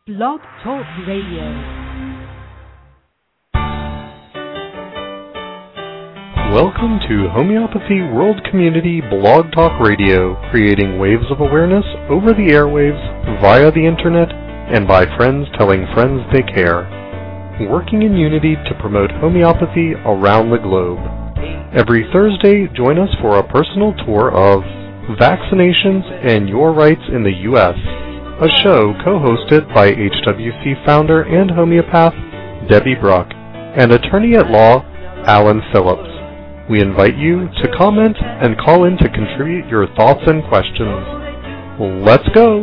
Blog Talk Radio. Welcome to Homeopathy World Community Blog Talk Radio, creating waves of awareness over the airwaves, via the internet, and by friends telling friends they care. Working in unity to promote homeopathy around the globe. Every Thursday, join us for a personal tour of Vaccinations and Your Rights in the U.S., a show co-hosted by HWC founder and homeopath Debbie Bruck and attorney-at-law Alan Phillips. We invite you to comment and call in to contribute your thoughts and questions. Let's go!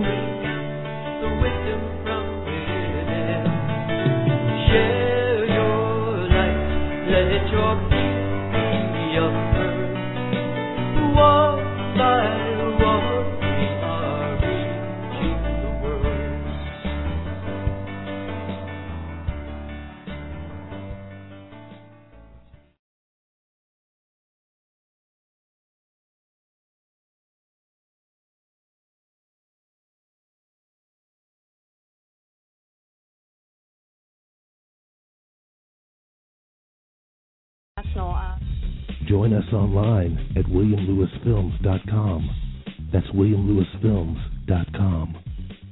Join us online at WilliamLewisFilms.com. That's WilliamLewisFilms.com.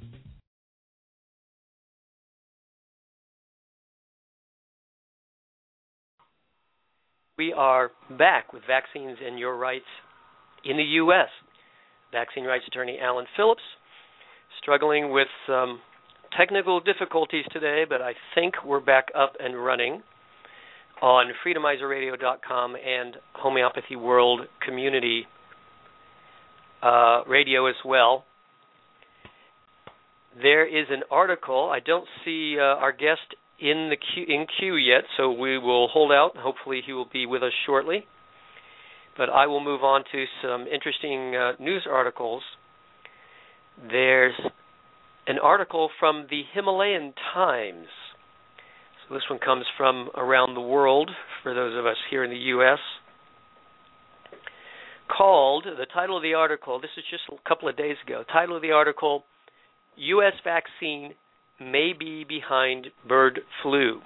We are back with Vaccines and Your Rights in the U.S. Vaccine rights attorney Alan Phillips, struggling with some technical difficulties today, but I think we're back up and running on freedomizerradio.com and Homeopathy World Community Radio as well. There is an article. I don't see our guest in queue yet, so we will hold out. Hopefully he will be with us shortly. But I will move on to some interesting news articles. There's an article from the Himalayan Times. So this one comes from around the world for those of us here in the U.S. Called, the title of the article, this is just a couple of days ago, title of the article, U.S. vaccine may be behind bird flu.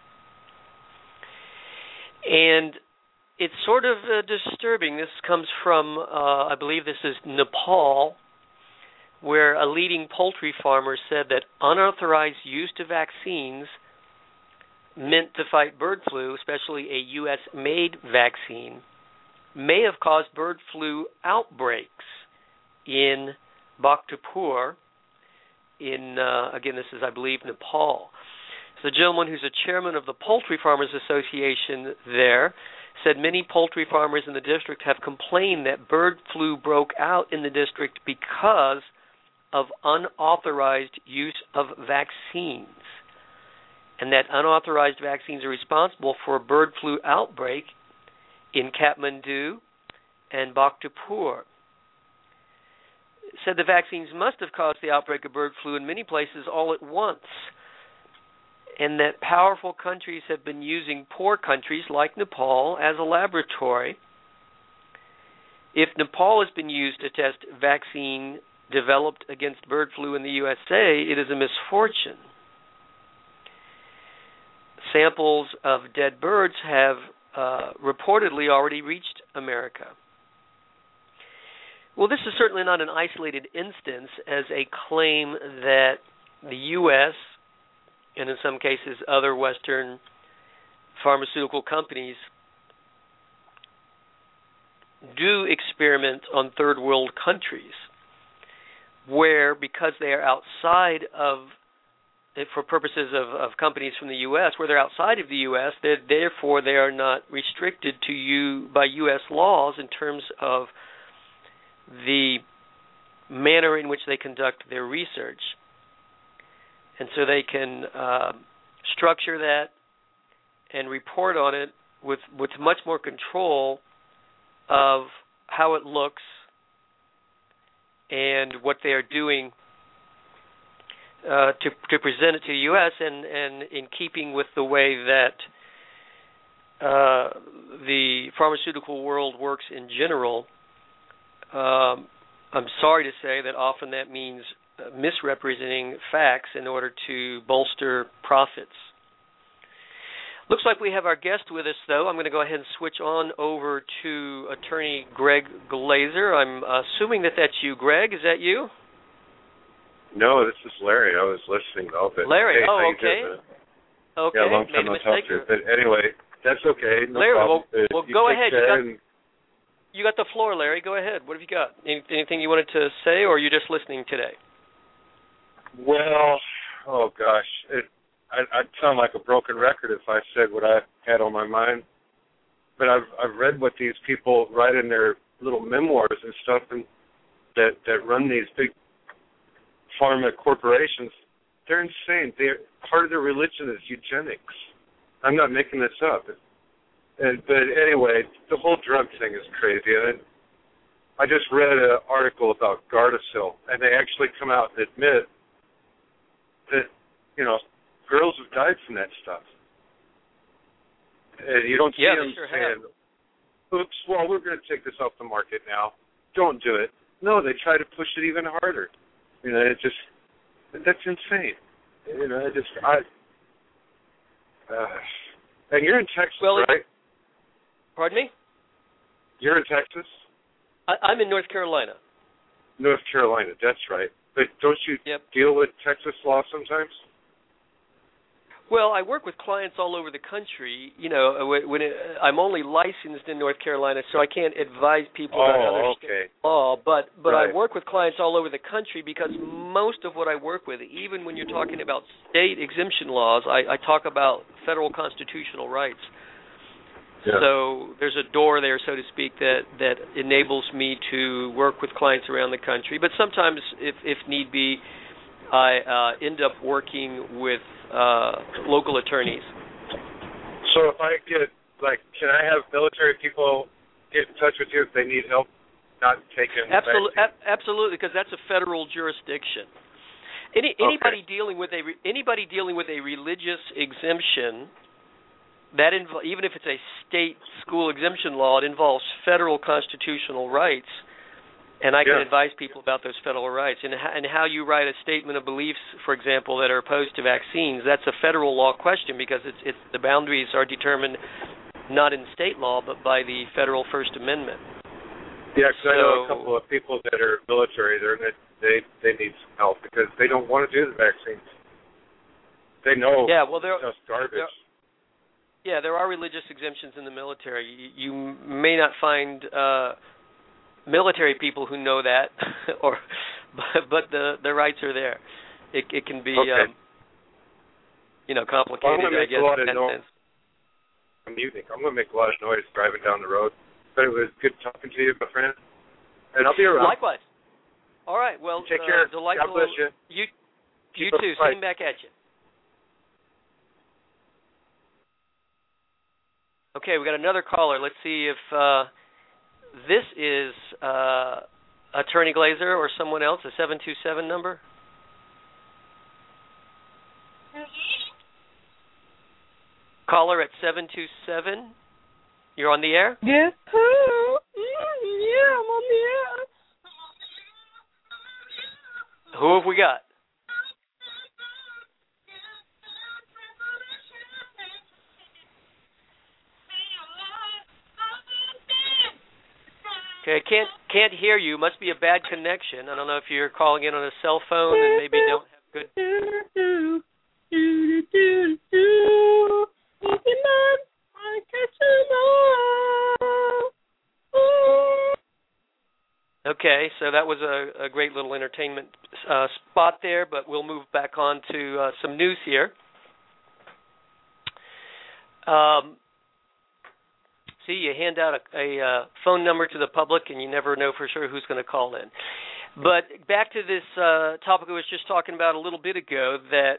And it's sort of disturbing. This comes from, I believe this is Nepal, where a leading poultry farmer said that unauthorized use of vaccines meant to fight bird flu, especially a U.S.-made vaccine, may have caused bird flu outbreaks in Bhaktapur, again, this is, I believe, Nepal. So the gentleman who's a chairman of the Poultry Farmers Association there said many poultry farmers in the district have complained that bird flu broke out in the district because of unauthorized use of vaccines, and that unauthorized vaccines are responsible for a bird flu outbreak in Kathmandu and Bhaktapur. Said the vaccines must have caused the outbreak of bird flu in many places all at once, and that powerful countries have been using poor countries like Nepal as a laboratory. If Nepal has been used to test vaccine developed against bird flu in the USA, it is a misfortune. Samples of dead birds have reportedly already reached America. Well, this is certainly not an isolated instance as a claim that the U.S. and in some cases other Western pharmaceutical companies do experiment on third world countries where, because they are outside of, for purposes of companies from the U.S., where they're outside of the U.S., therefore they are not restricted to you by U.S. laws in terms of the manner in which they conduct their research. And so they can structure that and report on it with much more control of how it looks and what they are doing to present it to the U.S. and in keeping with the way that the pharmaceutical world works in general. I'm sorry to say that often that means misrepresenting facts in order to bolster profits. Looks like we have our guest with us, though. I'm going to go ahead and switch on over to Attorney Greg Glazer. I'm assuming that that's you, Greg. Is that you? No, this is Larry. I was listening though. But Larry, hey, okay. Okay, yeah, long time no talk to you. But anyway, that's okay. No Larry, problem. well go ahead. You got the floor, Larry. Go ahead. What have you got? Anything you wanted to say, or are you just listening today? Well, oh gosh, I'd sound like a broken record if I said what I had on my mind. But I've read what these people write in their little memoirs and stuff, and that run these big pharma corporations. They're insane. Part of their religion is eugenics. I'm not making this up. But anyway, the whole drug thing is crazy. And I just read an article about Gardasil, and they actually come out and admit that, girls have died from that stuff. And you don't see them saying, oops, well, we're going to take this off the market now. Don't do it. No, they try to push it even harder. That's insane. And you're in Texas, right? Pardon me? You're in Texas? I'm in North Carolina. North Carolina, that's right. But don't you deal with Texas law sometimes? Well, I work with clients all over the country. I'm only licensed in North Carolina, so I can't advise people about other state law. But right. I work with clients all over the country because most of what I work with, even when you're talking about state exemption laws, I talk about federal constitutional rights. Yeah. So there's a door there, so to speak, that enables me to work with clients around the country. But sometimes, if need be, I end up working with local attorneys. So if I can I have military people get in touch with you if they need help not taking Absolutely, because that's a federal jurisdiction. Anybody dealing with a religious exemption, that even if it's a state school exemption law, it involves federal constitutional rights. And I can advise people about those federal rights. And how you write a statement of beliefs, for example, that are opposed to vaccines, that's a federal law question because it's the boundaries are determined not in state law but by the federal First Amendment. Yeah, because I know a couple of people that are military. They need some help because they don't want to do the vaccines. They know it's just garbage. There are religious exemptions in the military. You may not find military people who know that, but the rights are there. It can be complicated. I'm going to make a lot of noise driving down the road, but it was good talking to you, my friend, and I'll be around. Likewise. All right. Well, take care. Delightful. God bless you. You too. Same back at you. Okay, we got another caller. Let's see if this is Attorney Glazer or someone else, a 727 number. Caller at 727. You're on the air? Yes. Yeah, I'm on the air. Who have we got? Okay, I can't hear you. Must be a bad connection. I don't know if you're calling in on a cell phone and maybe don't have good. Okay, so that was a great little entertainment spot there, but we'll move back on to some news here. See, you hand out a phone number to the public, and you never know for sure who's going to call in. But back to this topic I was just talking about a little bit ago, that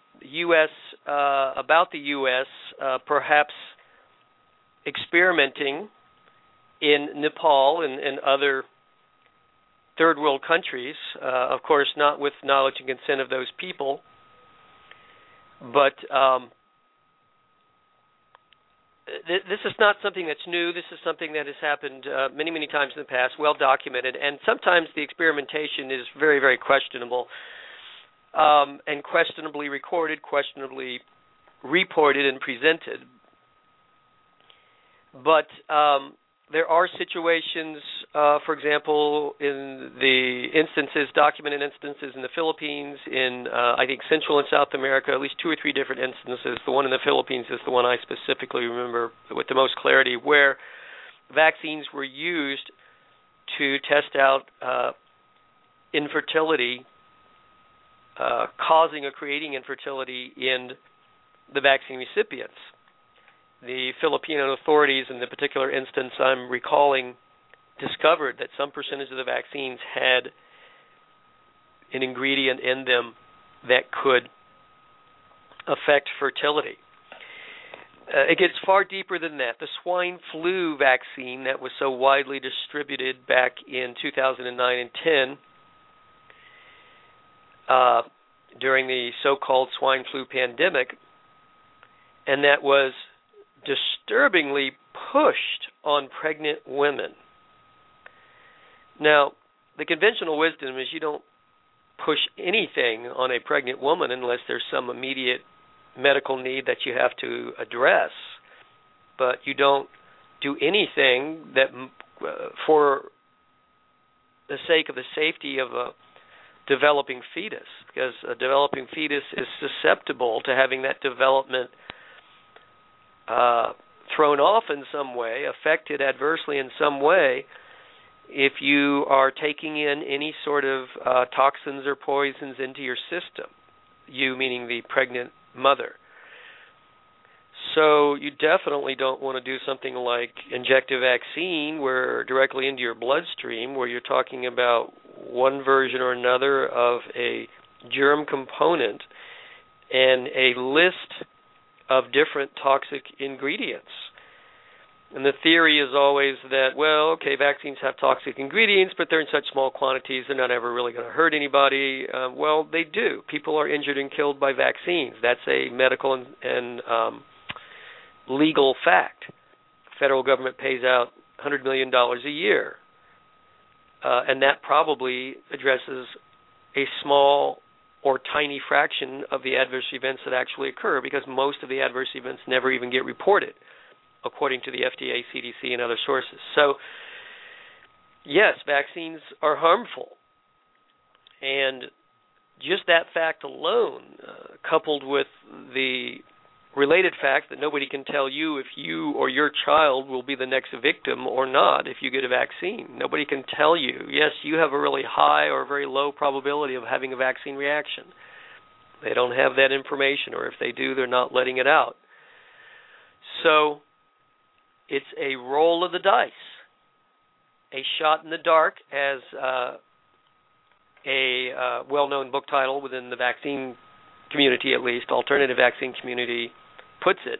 about the U.S. Perhaps experimenting in Nepal and other third world countries, of course not with knowledge and consent of those people, but this is not something that's new. This is something that has happened many, many times in the past, well documented, and sometimes the experimentation is very, very questionable, and questionably recorded, questionably reported and presented. But there are situations, for example, in the documented instances in the Philippines, in I think Central and South America, at least 2 or 3 different instances. The one in the Philippines is the one I specifically remember with the most clarity, where vaccines were used to test out infertility, causing or creating infertility in the vaccine recipients. The Filipino authorities, in the particular instance I'm recalling, discovered that some percentage of the vaccines had an ingredient in them that could affect fertility. It gets far deeper than that. The swine flu vaccine that was so widely distributed back in 2009 and 10 during the so-called swine flu pandemic, and that was disturbingly pushed on pregnant women. Now, the conventional wisdom is you don't push anything on a pregnant woman unless there's some immediate medical need that you have to address. But you don't do anything that for the sake of the safety of a developing fetus, because a developing fetus is susceptible to having that development thrown off in some way, affected adversely in some way, if you are taking in any sort of toxins or poisons into your system, you meaning the pregnant mother. So you definitely don't want to do something like inject a vaccine where directly into your bloodstream, where you're talking about one version or another of a germ component and a list of different toxic ingredients. And the theory is always that, well, okay, vaccines have toxic ingredients, but they're in such small quantities, they're not ever really going to hurt anybody. Well, they do. People are injured and killed by vaccines. That's a medical and legal fact. The federal government pays out $100 million a year, and that probably addresses a small or tiny fraction of the adverse events that actually occur, because most of the adverse events never even get reported, according to the FDA, CDC, and other sources. So, yes, vaccines are harmful. And just that fact alone, coupled with the related fact that nobody can tell you if you or your child will be the next victim or not if you get a vaccine. Nobody can tell you, yes, you have a really high or very low probability of having a vaccine reaction. They don't have that information, or if they do, they're not letting it out. So it's a roll of the dice, a shot in the dark, as a well-known book title within the vaccine community, at least, alternative vaccine community, puts it.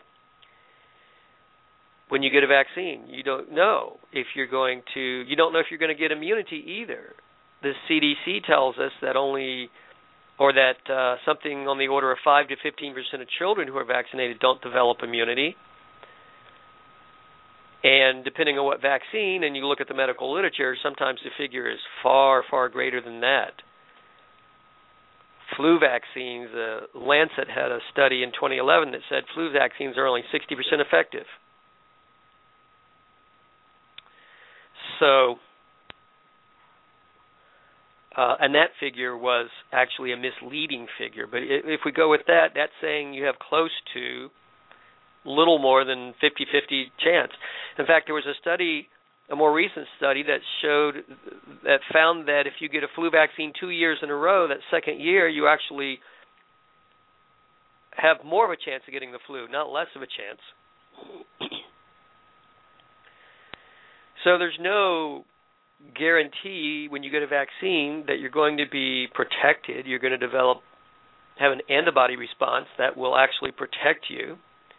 When you get a vaccine, you don't know if you're going to get immunity either. The CDC tells us that something on the order of 5 to 15% of children who are vaccinated don't develop immunity. And depending on what vaccine, and you look at the medical literature, sometimes the figure is far, far greater than that. Flu vaccines, Lancet had a study in 2011 that said flu vaccines are only 60% effective. So, and that figure was actually a misleading figure. But if we go with that, that's saying you have close to little more than 50-50 chance. In fact, there was a more recent study that found that if you get a flu vaccine 2 years in a row, that second year you actually have more of a chance of getting the flu, not less of a chance. So there's no guarantee when you get a vaccine that you're going to be protected. You're going to have an antibody response that will actually protect you.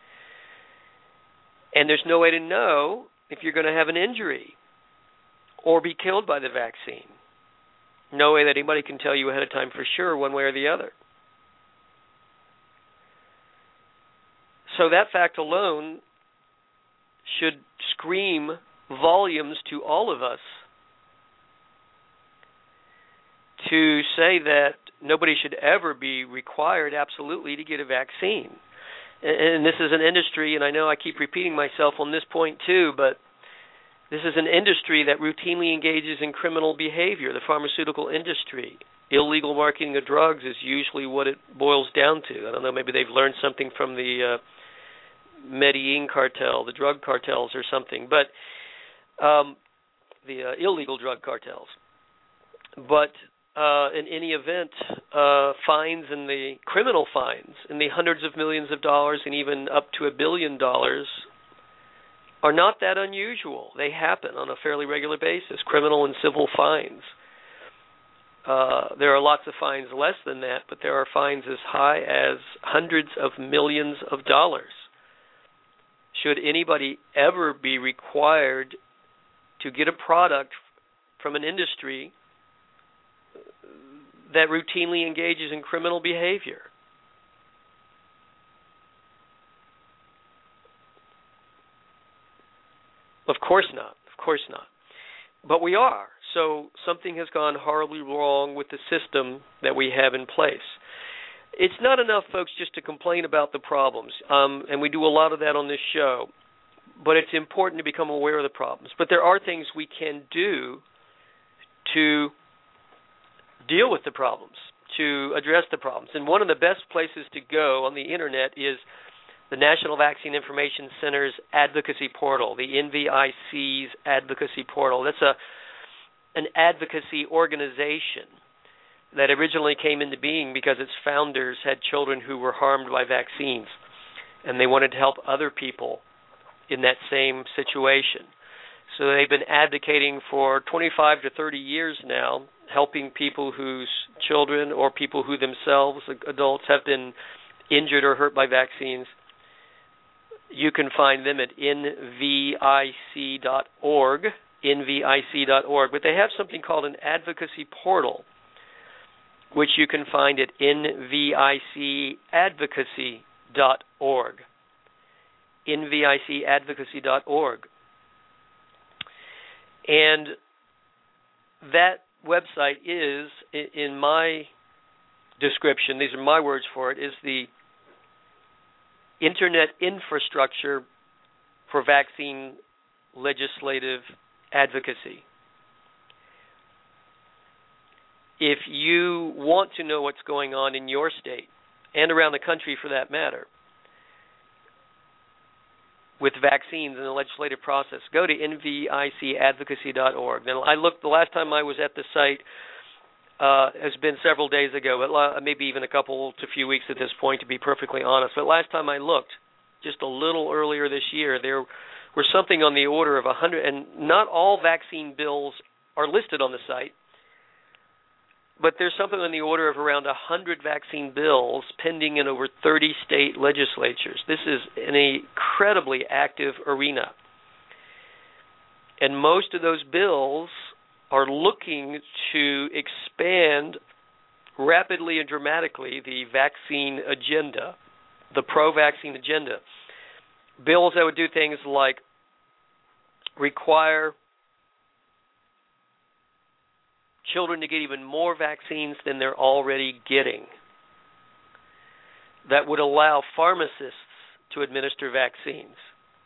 And there's no way to know if you're going to have an injury or be killed by the vaccine. No way that anybody can tell you ahead of time for sure, one way or the other. So that fact alone should scream volumes to all of us to say that nobody should ever be required absolutely to get a vaccine. And this is an industry, and I know I keep repeating myself on this point too, but this is an industry that routinely engages in criminal behavior, the pharmaceutical industry. Illegal marketing of drugs is usually what it boils down to. I don't know, maybe they've learned something from the Medellin cartel, the drug cartels or something, but the illegal drug cartels. But in any event, fines and the criminal fines in the hundreds of millions of dollars and even up to $1 billion are not that unusual. They happen on a fairly regular basis, criminal and civil fines. There are lots of fines less than that, but there are fines as high as hundreds of millions of dollars. Should anybody ever be required to get a product from an industry that routinely engages in criminal behavior? Of course not. Of course not. But we are. So something has gone horribly wrong with the system that we have in place. It's not enough, folks, just to complain about the problems, and we do a lot of that on this show, but it's important to become aware of the problems. But there are things we can do to deal with the problems, to address the problems. And one of the best places to go on the Internet is the National Vaccine Information Center's advocacy portal, the NVIC's advocacy portal. That's an advocacy organization that originally came into being because its founders had children who were harmed by vaccines, and they wanted to help other people in that same situation. So they've been advocating for 25 to 30 years now, helping people whose children or people who themselves, adults, have been injured or hurt by vaccines. You can find them at nvic.org, nvic.org. But they have something called an advocacy portal, which you can find at nvicadvocacy.org. nvicadvocacy.org. And that website is, in my description, these are my words for it, is the Internet infrastructure for vaccine legislative advocacy. If you want to know what's going on in your state, and around the country for that matter, with vaccines in the legislative process, go to nvicadvocacy.org. Now, I looked, the last time I was at the site has been several days ago, but maybe even a few weeks at this point, to be perfectly honest. But last time I looked, just a little earlier this year, there were something on the order of 100, and not all vaccine bills are listed on the site, but there's something on the order of around 100 vaccine bills pending in over 30 state legislatures. This is an incredibly active arena. And most of those bills are looking to expand rapidly and dramatically the vaccine agenda, the pro-vaccine agenda. Bills that would do things like require children to get even more vaccines than they're already getting. That would allow pharmacists to administer vaccines.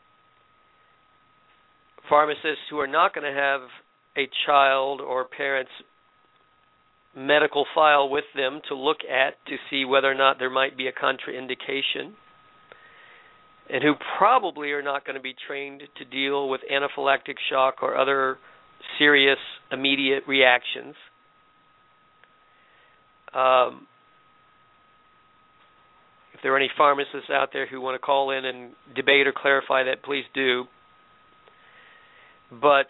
Pharmacists who are not going to have a child or parent's medical file with them to look at to see whether or not there might be a contraindication, and who probably are not going to be trained to deal with anaphylactic shock or other serious immediate reactions. If there are any pharmacists out there who want to call in and debate or clarify that, please do. But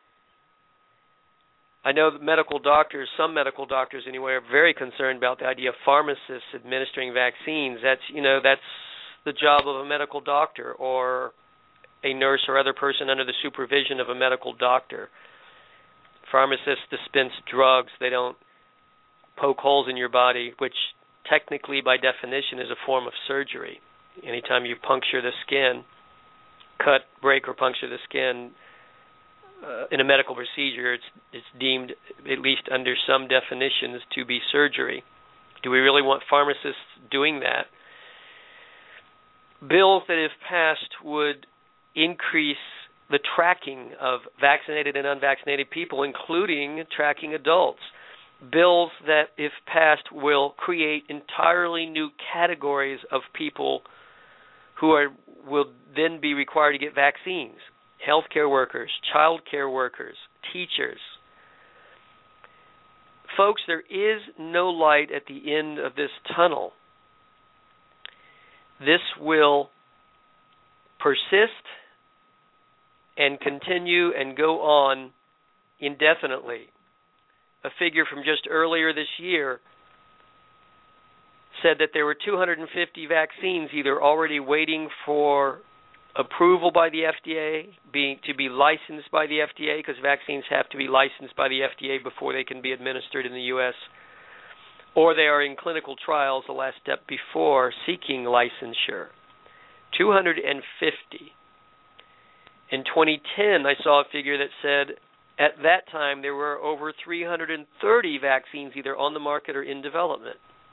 I know that medical doctors, some medical doctors anyway, are very concerned about the idea of pharmacists administering vaccines. That's the job of a medical doctor or a nurse or other person under the supervision of a medical doctor. Pharmacists dispense drugs. They don't poke holes in your body, which technically by definition is a form of surgery. Anytime you puncture the skin cut, break, or puncture the skin in a medical procedure, it's deemed, at least under some definitions, to be surgery. Do we really want pharmacists doing that? Bills that, if passed, would increase the tracking of vaccinated and unvaccinated people, including tracking adults. Bills that, if passed, will create entirely new categories of people who will then be required to get vaccines. Healthcare workers, child care workers, teachers. Folks, there is no light at the end of this tunnel. This will persist and continue and go on indefinitely. A figure from just earlier this year said that there were 250 vaccines either already waiting for approval by the FDA, to be licensed by the FDA, because vaccines have to be licensed by the FDA before they can be administered in the U.S., or they are in clinical trials, the last step before seeking licensure. 250. In 2010, I saw a figure that said at that time there were over 330 vaccines either on the market or in development.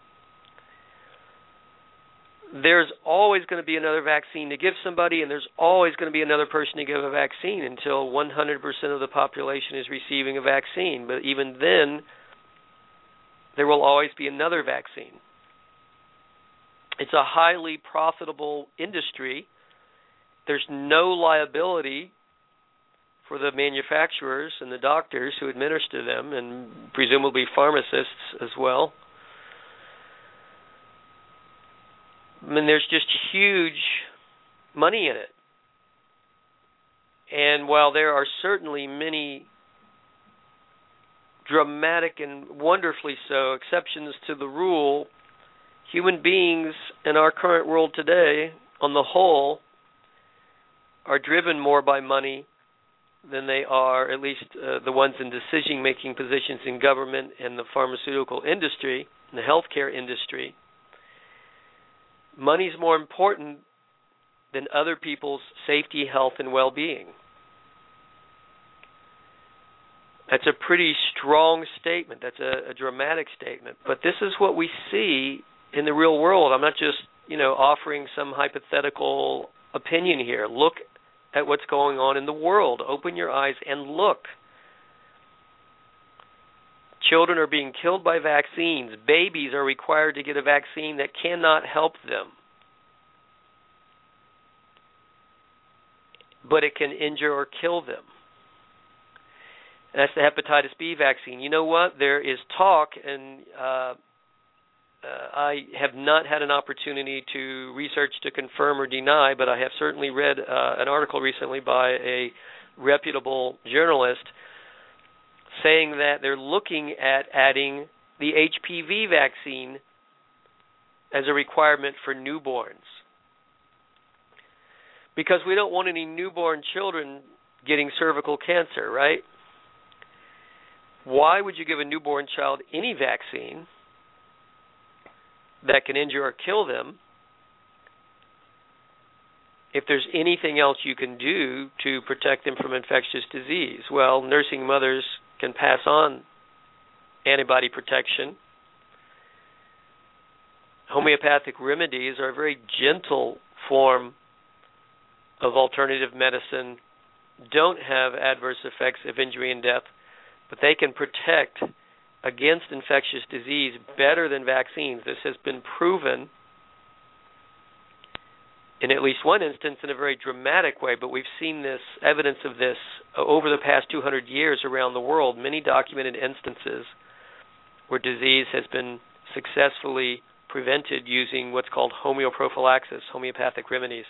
There's always going to be another vaccine to give somebody, and there's always going to be another person to give a vaccine until 100% of the population is receiving a vaccine. But even then, there will always be another vaccine. It's a highly profitable industry. There's no liability for the manufacturers and the doctors who administer them, and presumably pharmacists as well. I mean, there's just huge money in it. And while there are certainly many dramatic and wonderfully so exceptions to the rule, human beings in our current world today, on the whole, are driven more by money than they are, at least the ones in decision-making positions in government and the pharmaceutical industry, and the healthcare industry. Money's more important than other people's safety, health, and well-being. That's a pretty strong statement. That's a dramatic statement. But this is what we see in the real world. I'm not just, offering some hypothetical opinion here. Look at what's going on in the world. Open your eyes and look. Children are being killed by vaccines. Babies are required to get a vaccine that cannot help them, but it can injure or kill them. That's the hepatitis B vaccine. You know what? There is talk, and I have not had an opportunity to research to confirm or deny, but I have certainly read an article recently by a reputable journalist saying that they're looking at adding the HPV vaccine as a requirement for newborns. Because we don't want any newborn children getting cervical cancer, right? Why would you give a newborn child any vaccine that can injure or kill them if there's anything else you can do to protect them from infectious disease? Well, nursing mothers can pass on antibody protection. Homeopathic remedies are a very gentle form of alternative medicine, don't have adverse effects of injury and death, but they can protect against infectious disease better than vaccines. This has been proven in at least one instance in a very dramatic way, but we've seen this evidence of this over the past 200 years around the world, many documented instances where disease has been successfully prevented using what's called homeoprophylaxis, homeopathic remedies.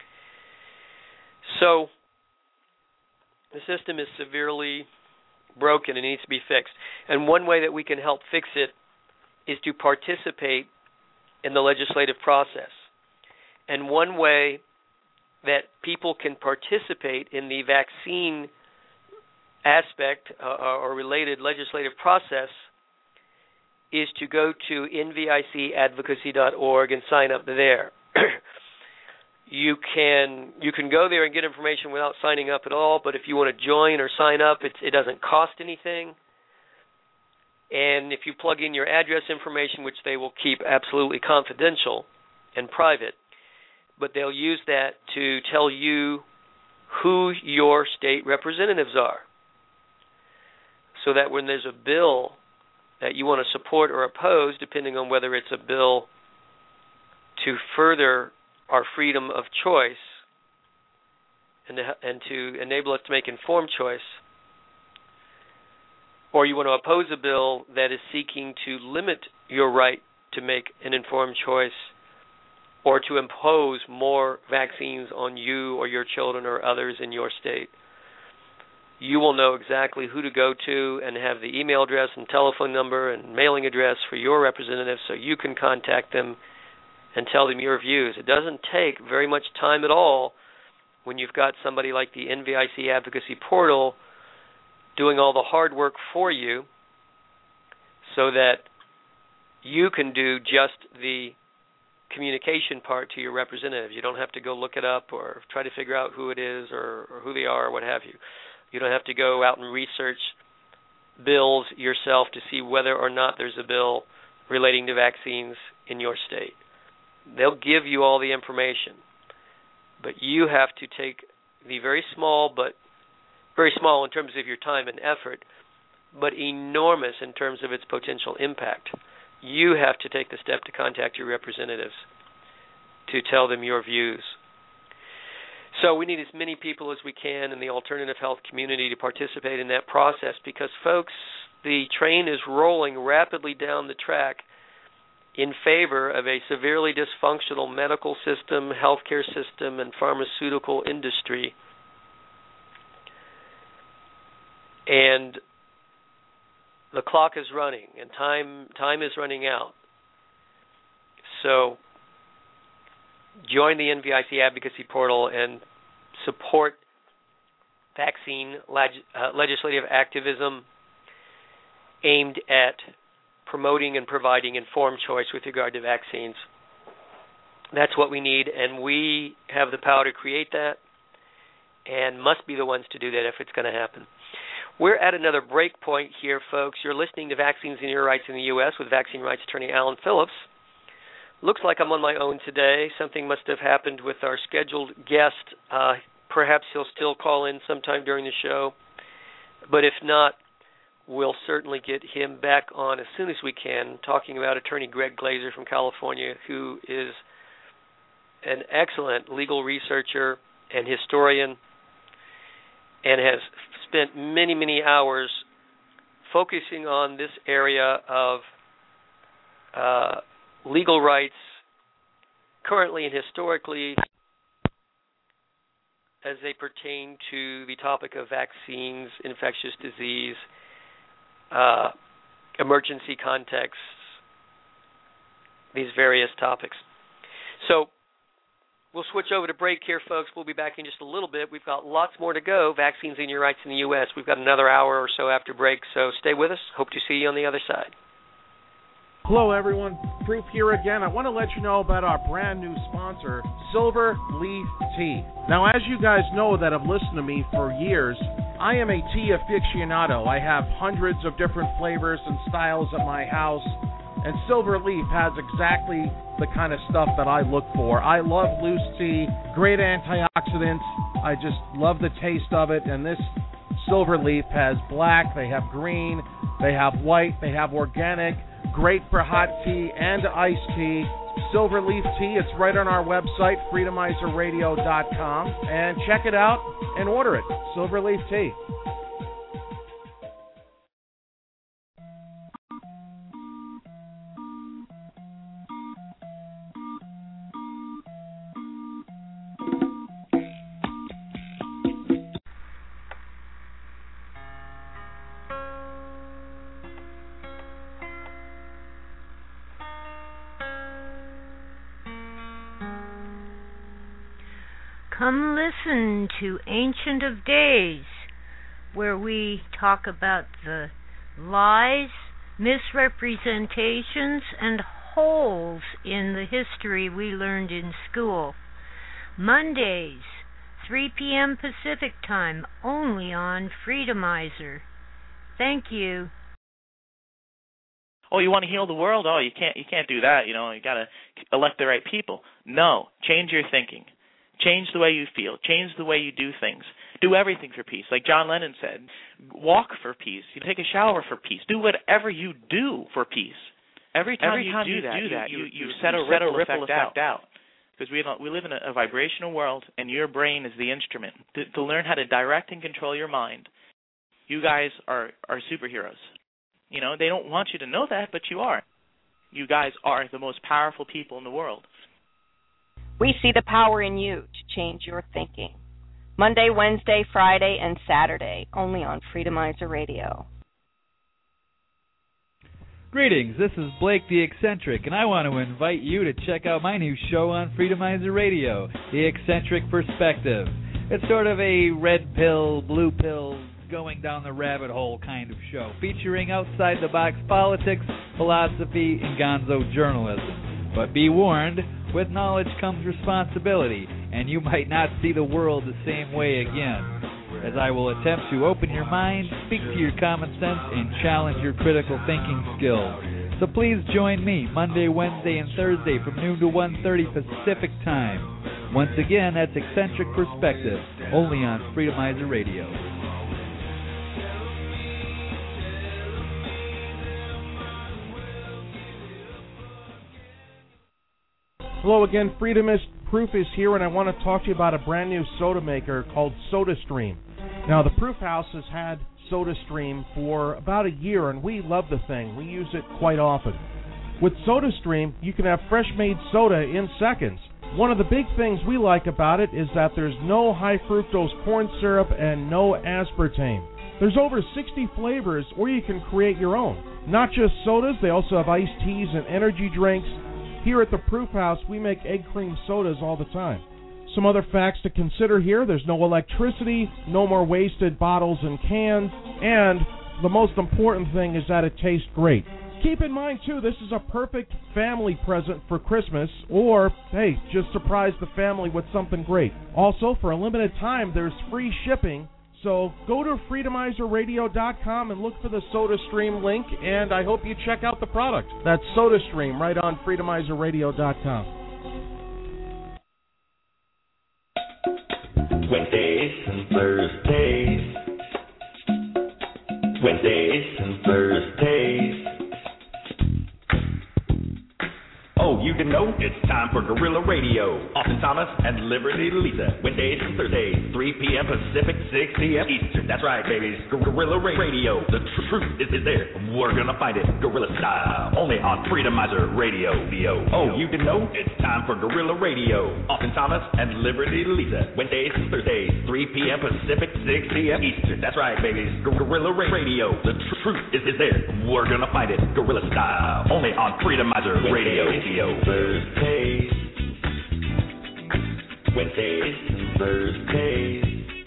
So the system is severely broken and needs to be fixed. And one way that we can help fix it is to participate in the legislative process. And one way that people can participate in the vaccine aspect or related legislative process is to go to nvicadvocacy.org and sign up there. you can go there and get information without signing up at all, but if you want to join or sign up, it doesn't cost anything. And if you plug in your address information, which they will keep absolutely confidential and private, but they'll use that to tell you who your state representatives are, so that when there's a bill that you want to support or oppose, depending on whether it's a bill to further our freedom of choice and to enable us to make informed choice, or you want to oppose a bill that is seeking to limit your right to make an informed choice or to impose more vaccines on you or your children or others in your state, you will know exactly who to go to and have the email address and telephone number and mailing address for your representative so you can contact them and tell them your views. It doesn't take very much time at all when you've got somebody like the NVIC Advocacy Portal doing all the hard work for you so that you can do just the communication part to your representative. You don't have to go look it up or try to figure out who it is or who they are or what have you. You don't have to go out and research bills yourself to see whether or not there's a bill relating to vaccines in your state. They'll give you all the information, but you have to take the very small in terms of your time and effort, but enormous in terms of its potential impact. You have to take the step to contact your representatives to tell them your views. So we need as many people as we can in the alternative health community to participate in that process because, folks, the train is rolling rapidly down the track in favor of a severely dysfunctional medical system, healthcare system, and pharmaceutical industry. And the clock is running, and time is running out. So join the NVIC Advocacy Portal and support vaccine legislative activism aimed at promoting and providing informed choice with regard to vaccines. That's what we need, and we have the power to create that and must be the ones to do that if it's going to happen. We're at another break point here, folks. You're listening to Vaccines and Your Rights in the U.S. with vaccine rights attorney Alan Phillips. Looks like I'm on my own today. Something must have happened with our scheduled guest. Perhaps he'll still call in sometime during the show. But if not, we'll certainly get him back on as soon as we can, talking about attorney Greg Glazer from California, who is an excellent legal researcher and historian and has spent many, many hours focusing on this area of legal rights currently and historically as they pertain to the topic of vaccines, infectious disease, emergency contexts, these various topics. So we'll switch over to break here, folks. We'll be back in just a little bit. We've got lots more to go. Vaccines and Your Rights in the U.S. We've got another hour or so after break, so stay with us. Hope to see you on the other side. Hello, everyone. Proof here again. I want to let you know about our brand new sponsor, Silver Leaf Tea. Now, as you guys know that have listened to me for years, I am a tea aficionado. I have hundreds of different flavors and styles at my house, and Silver Leaf has exactly the kind of stuff that I look for. I love loose tea, great antioxidants. I just love the taste of it, and this Silver Leaf has black, they have green, they have white, they have organic, great for hot tea and iced tea. Silver Leaf Tea, it's right on our website, freedomizerradio.com, and check it out and order it. Silver Leaf Tea. Come listen to Ancient of Days, where we talk about the lies, misrepresentations, and holes in the history we learned in school. Mondays, 3 p.m. Pacific Time, only on Freedomizer. Thank you. Oh, you want to heal the world? Oh, you can't do that. You got to elect the right people. No, change your thinking. Change the way you feel. Change the way you do things. Do everything for peace. Like John Lennon said, walk for peace. You take a shower for peace. Do whatever you do for peace. Every time you do that, you set a ripple effect out. Because we live in a vibrational world, and your brain is the instrument. To learn how to direct and control your mind, you guys are superheroes. They don't want you to know that, but you are. You guys are the most powerful people in the world. We see the power in you to change your thinking. Monday, Wednesday, Friday, and Saturday, only on Freedomizer Radio. Greetings, this is Blake the Eccentric, and I want to invite you to check out my new show on Freedomizer Radio, The Eccentric Perspective. It's sort of a red pill, blue pill, going down the rabbit hole kind of show, featuring outside-the-box politics, philosophy, and gonzo journalism. But be warned, with knowledge comes responsibility, and you might not see the world the same way again, as I will attempt to open your mind, speak to your common sense, and challenge your critical thinking skills. So please join me Monday, Wednesday, and Thursday from noon to 1:30 Pacific Time. Once again, that's Eccentric Perspective, only on Freedomizer Radio. Hello again, Freedomist Proof is here, and I want to talk to you about a brand new soda maker called SodaStream. Now, the Proof House has had SodaStream for about a year, and we love the thing. We use it quite often. With SodaStream, you can have fresh-made soda in seconds. One of the big things we like about it is that there's no high-fructose corn syrup and no aspartame. There's over 60 flavors, or you can create your own. Not just sodas, they also have iced teas and energy drinks. Here at the Proof House, we make egg cream sodas all the time. Some other facts to consider here: there's no electricity, no more wasted bottles and cans, and the most important thing is that it tastes great. Keep in mind, too, this is a perfect family present for Christmas, or, hey, just surprise the family with something great. Also, for a limited time, there's free shipping. So go to Freedomizerradio.com and look for the SodaStream link, and I hope you check out the product. That's SodaStream right on Freedomizerradio.com. Wednesdays and Thursdays. Wednesdays and Thursdays. Oh, you didn't know? It's time for Guerrilla Radio. Austin Thomas and Liberty Lisa. Wednesdays and Thursdays, 3 p.m. Pacific, 6 p.m. Eastern. That's right, babies. Guerrilla Radio. The truth is there. We're gonna find it guerrilla style. Only on Freedomizer Radio. Oh, you didn't know? It's time for Guerrilla Radio. Austin Thomas and Liberty Lisa. Wednesdays and Thursdays, 3 p.m. Pacific, 6 p.m. Eastern. That's right, babies. Guerrilla Radio. The truth is there. We're gonna find it guerrilla style. Only on Freedomizer Radio. Thursdays, Wednesdays, Thursdays.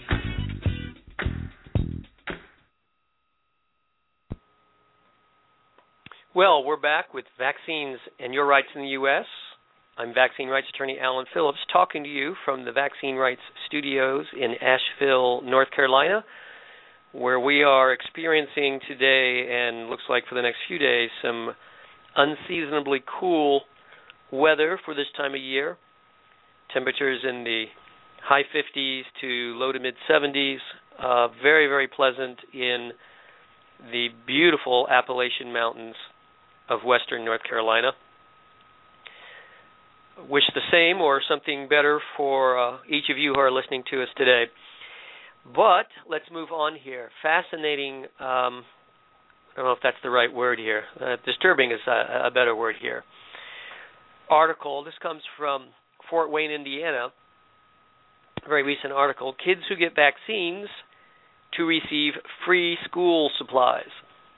Well, we're back with Vaccines and Your Rights in the U.S. I'm vaccine rights attorney Alan Phillips, talking to you from the Vaccine Rights Studios in Asheville, North Carolina, where we are experiencing today, and looks like for the next few days, some unseasonably cool weather for this time of year. Temperatures in the high 50s to low to mid 70s. Very, very pleasant in the beautiful Appalachian Mountains of western North Carolina. Wish the same or something better for each of you who are listening to us today. But let's move on here. Fascinating, I don't know if that's the right word here. Disturbing is a better word here. Article. This comes from Fort Wayne, Indiana. A very recent article. Kids who get vaccines to receive free school supplies.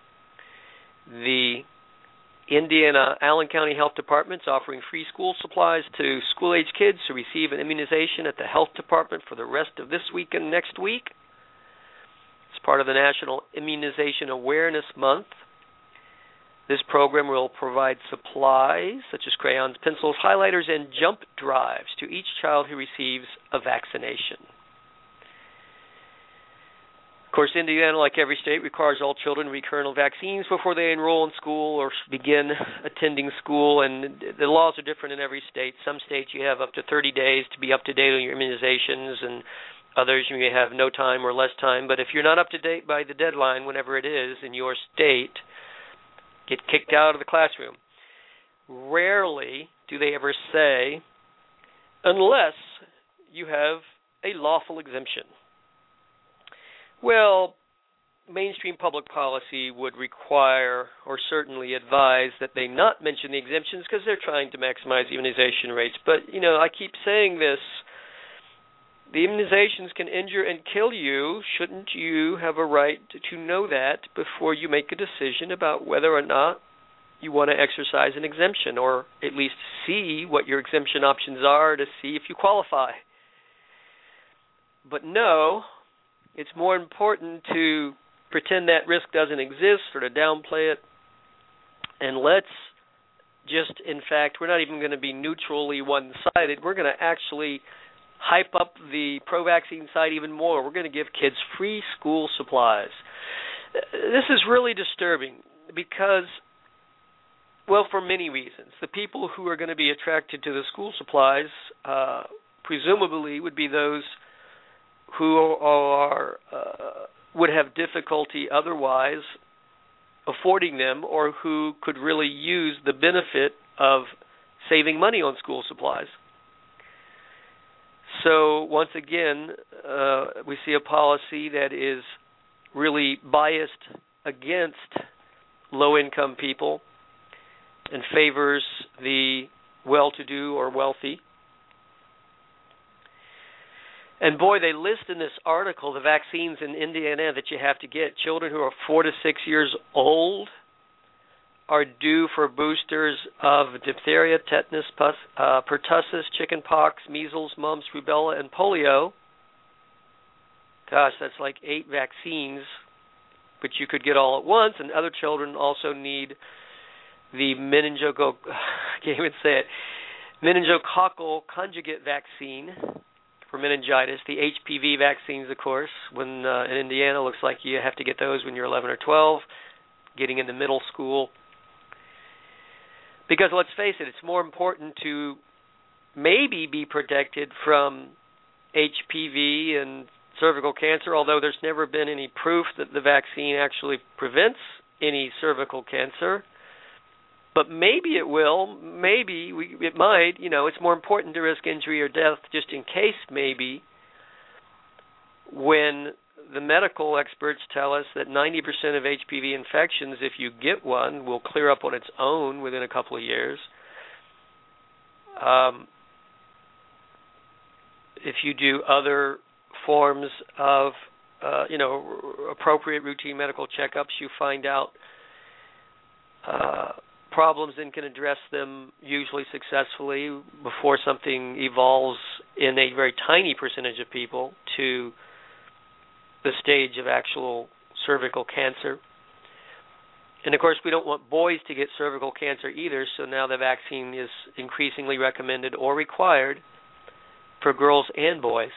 The Indiana Allen County Health Department is offering free school supplies to school-age kids who receive an immunization at the health department for the rest of this week and next week. It's part of the National Immunization Awareness Month. This program will provide supplies such as crayons, pencils, highlighters, and jump drives to each child who receives a vaccination. Of course, Indiana, like every state, requires all children to be current on vaccines before they enroll in school or begin attending school, and the laws are different in every state. Some states you have up to 30 days to be up to date on your immunizations, and others you may have no time or less time. But if you're not up to date by the deadline, whenever it is, in your state, get kicked out of the classroom. Rarely do they ever say, unless you have a lawful exemption. Well, mainstream public policy would require or certainly advise that they not mention the exemptions because they're trying to maximize immunization rates. But, I keep saying this, the immunizations can injure and kill you. Shouldn't you have a right to know that before you make a decision about whether or not you want to exercise an exemption, or at least see what your exemption options are to see if you qualify? But no, it's more important to pretend that risk doesn't exist or to downplay it. And let's just, in fact, we're not even going to be neutrally one-sided. We're going to actually hype up the pro-vaccine side even more. We're going to give kids free school supplies. This is really disturbing because, well, for many reasons. The people who are going to be attracted to the school supplies presumably would be those who are would have difficulty otherwise affording them, or who could really use the benefit of saving money on school supplies. So once again, we see a policy that is really biased against low-income people and favors the well-to-do or wealthy. And boy, they list in this article the vaccines in Indiana that you have to get. Children who are 4 to 6 years old are due for boosters of diphtheria, tetanus, pertussis, chickenpox, measles, mumps, rubella, and polio. Gosh, that's like 8 vaccines, but you could get all at once. And other children also need the meningococcal conjugate vaccine for meningitis, the HPV vaccines, of course. When in Indiana, looks like you have to get those when you're 11 or 12, getting into middle school. Because let's face it, it's more important to maybe be protected from HPV and cervical cancer, although there's never been any proof that the vaccine actually prevents any cervical cancer. But maybe it will, maybe it might. It's more important to risk injury or death just in case, maybe, when the medical experts tell us that 90% of HPV infections, if you get one, will clear up on its own within a couple of years. If you do other forms of, appropriate routine medical checkups, you find out problems and can address them usually successfully before something evolves in a very tiny percentage of people to the stage of actual cervical cancer. And of course, we don't want boys to get cervical cancer either, so now the vaccine is increasingly recommended or required for girls and boys.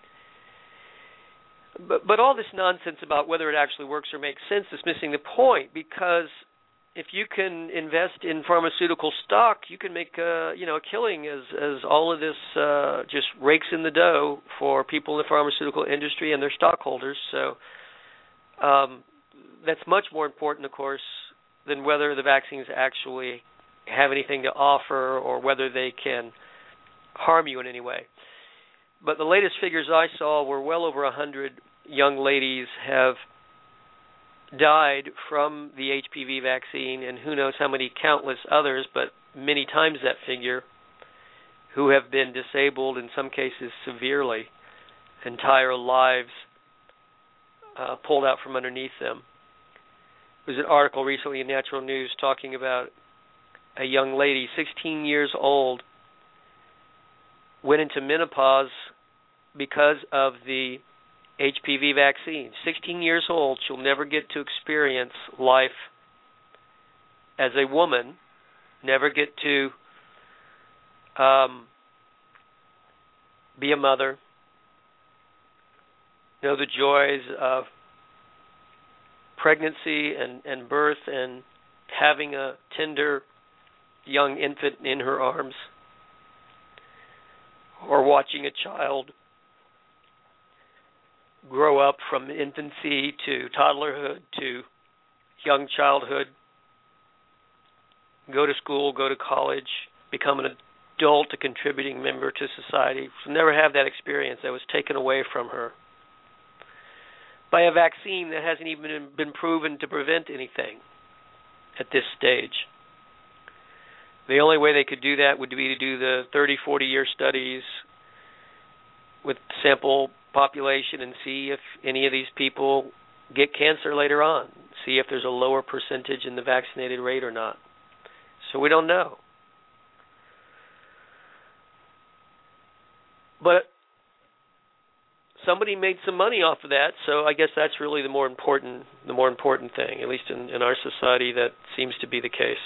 But all this nonsense about whether it actually works or makes sense is missing the point, because if you can invest in pharmaceutical stock, you can make a killing as all of this just rakes in the dough for people in the pharmaceutical industry and their stockholders. So that's much more important, of course, than whether the vaccines actually have anything to offer or whether they can harm you in any way. But the latest figures I saw were well over 100 young ladies have died from the HPV vaccine, and who knows how many countless others, but many times that figure, who have been disabled, in some cases severely, entire lives pulled out from underneath them. There was an article recently in Natural News talking about a young lady, 16 years old, went into menopause because of the HPV vaccine. 16 years old, she'll never get to experience life as a woman, never get to be a mother, know the joys of pregnancy and birth and having a tender young infant in her arms, or watching a child grow up from infancy to toddlerhood to young childhood, go to school, go to college, become an adult, a contributing member to society. She'll never have that experience that was taken away from her by a vaccine that hasn't even been proven to prevent anything at this stage. The only way they could do that would be to do the 30, 40-year studies with sample population and see if any of these people get cancer later on, see if there's a lower percentage in the vaccinated rate or not. So we don't know. But somebody made some money off of that, so I guess that's really the more important thing, at least in our society. That seems to be the case.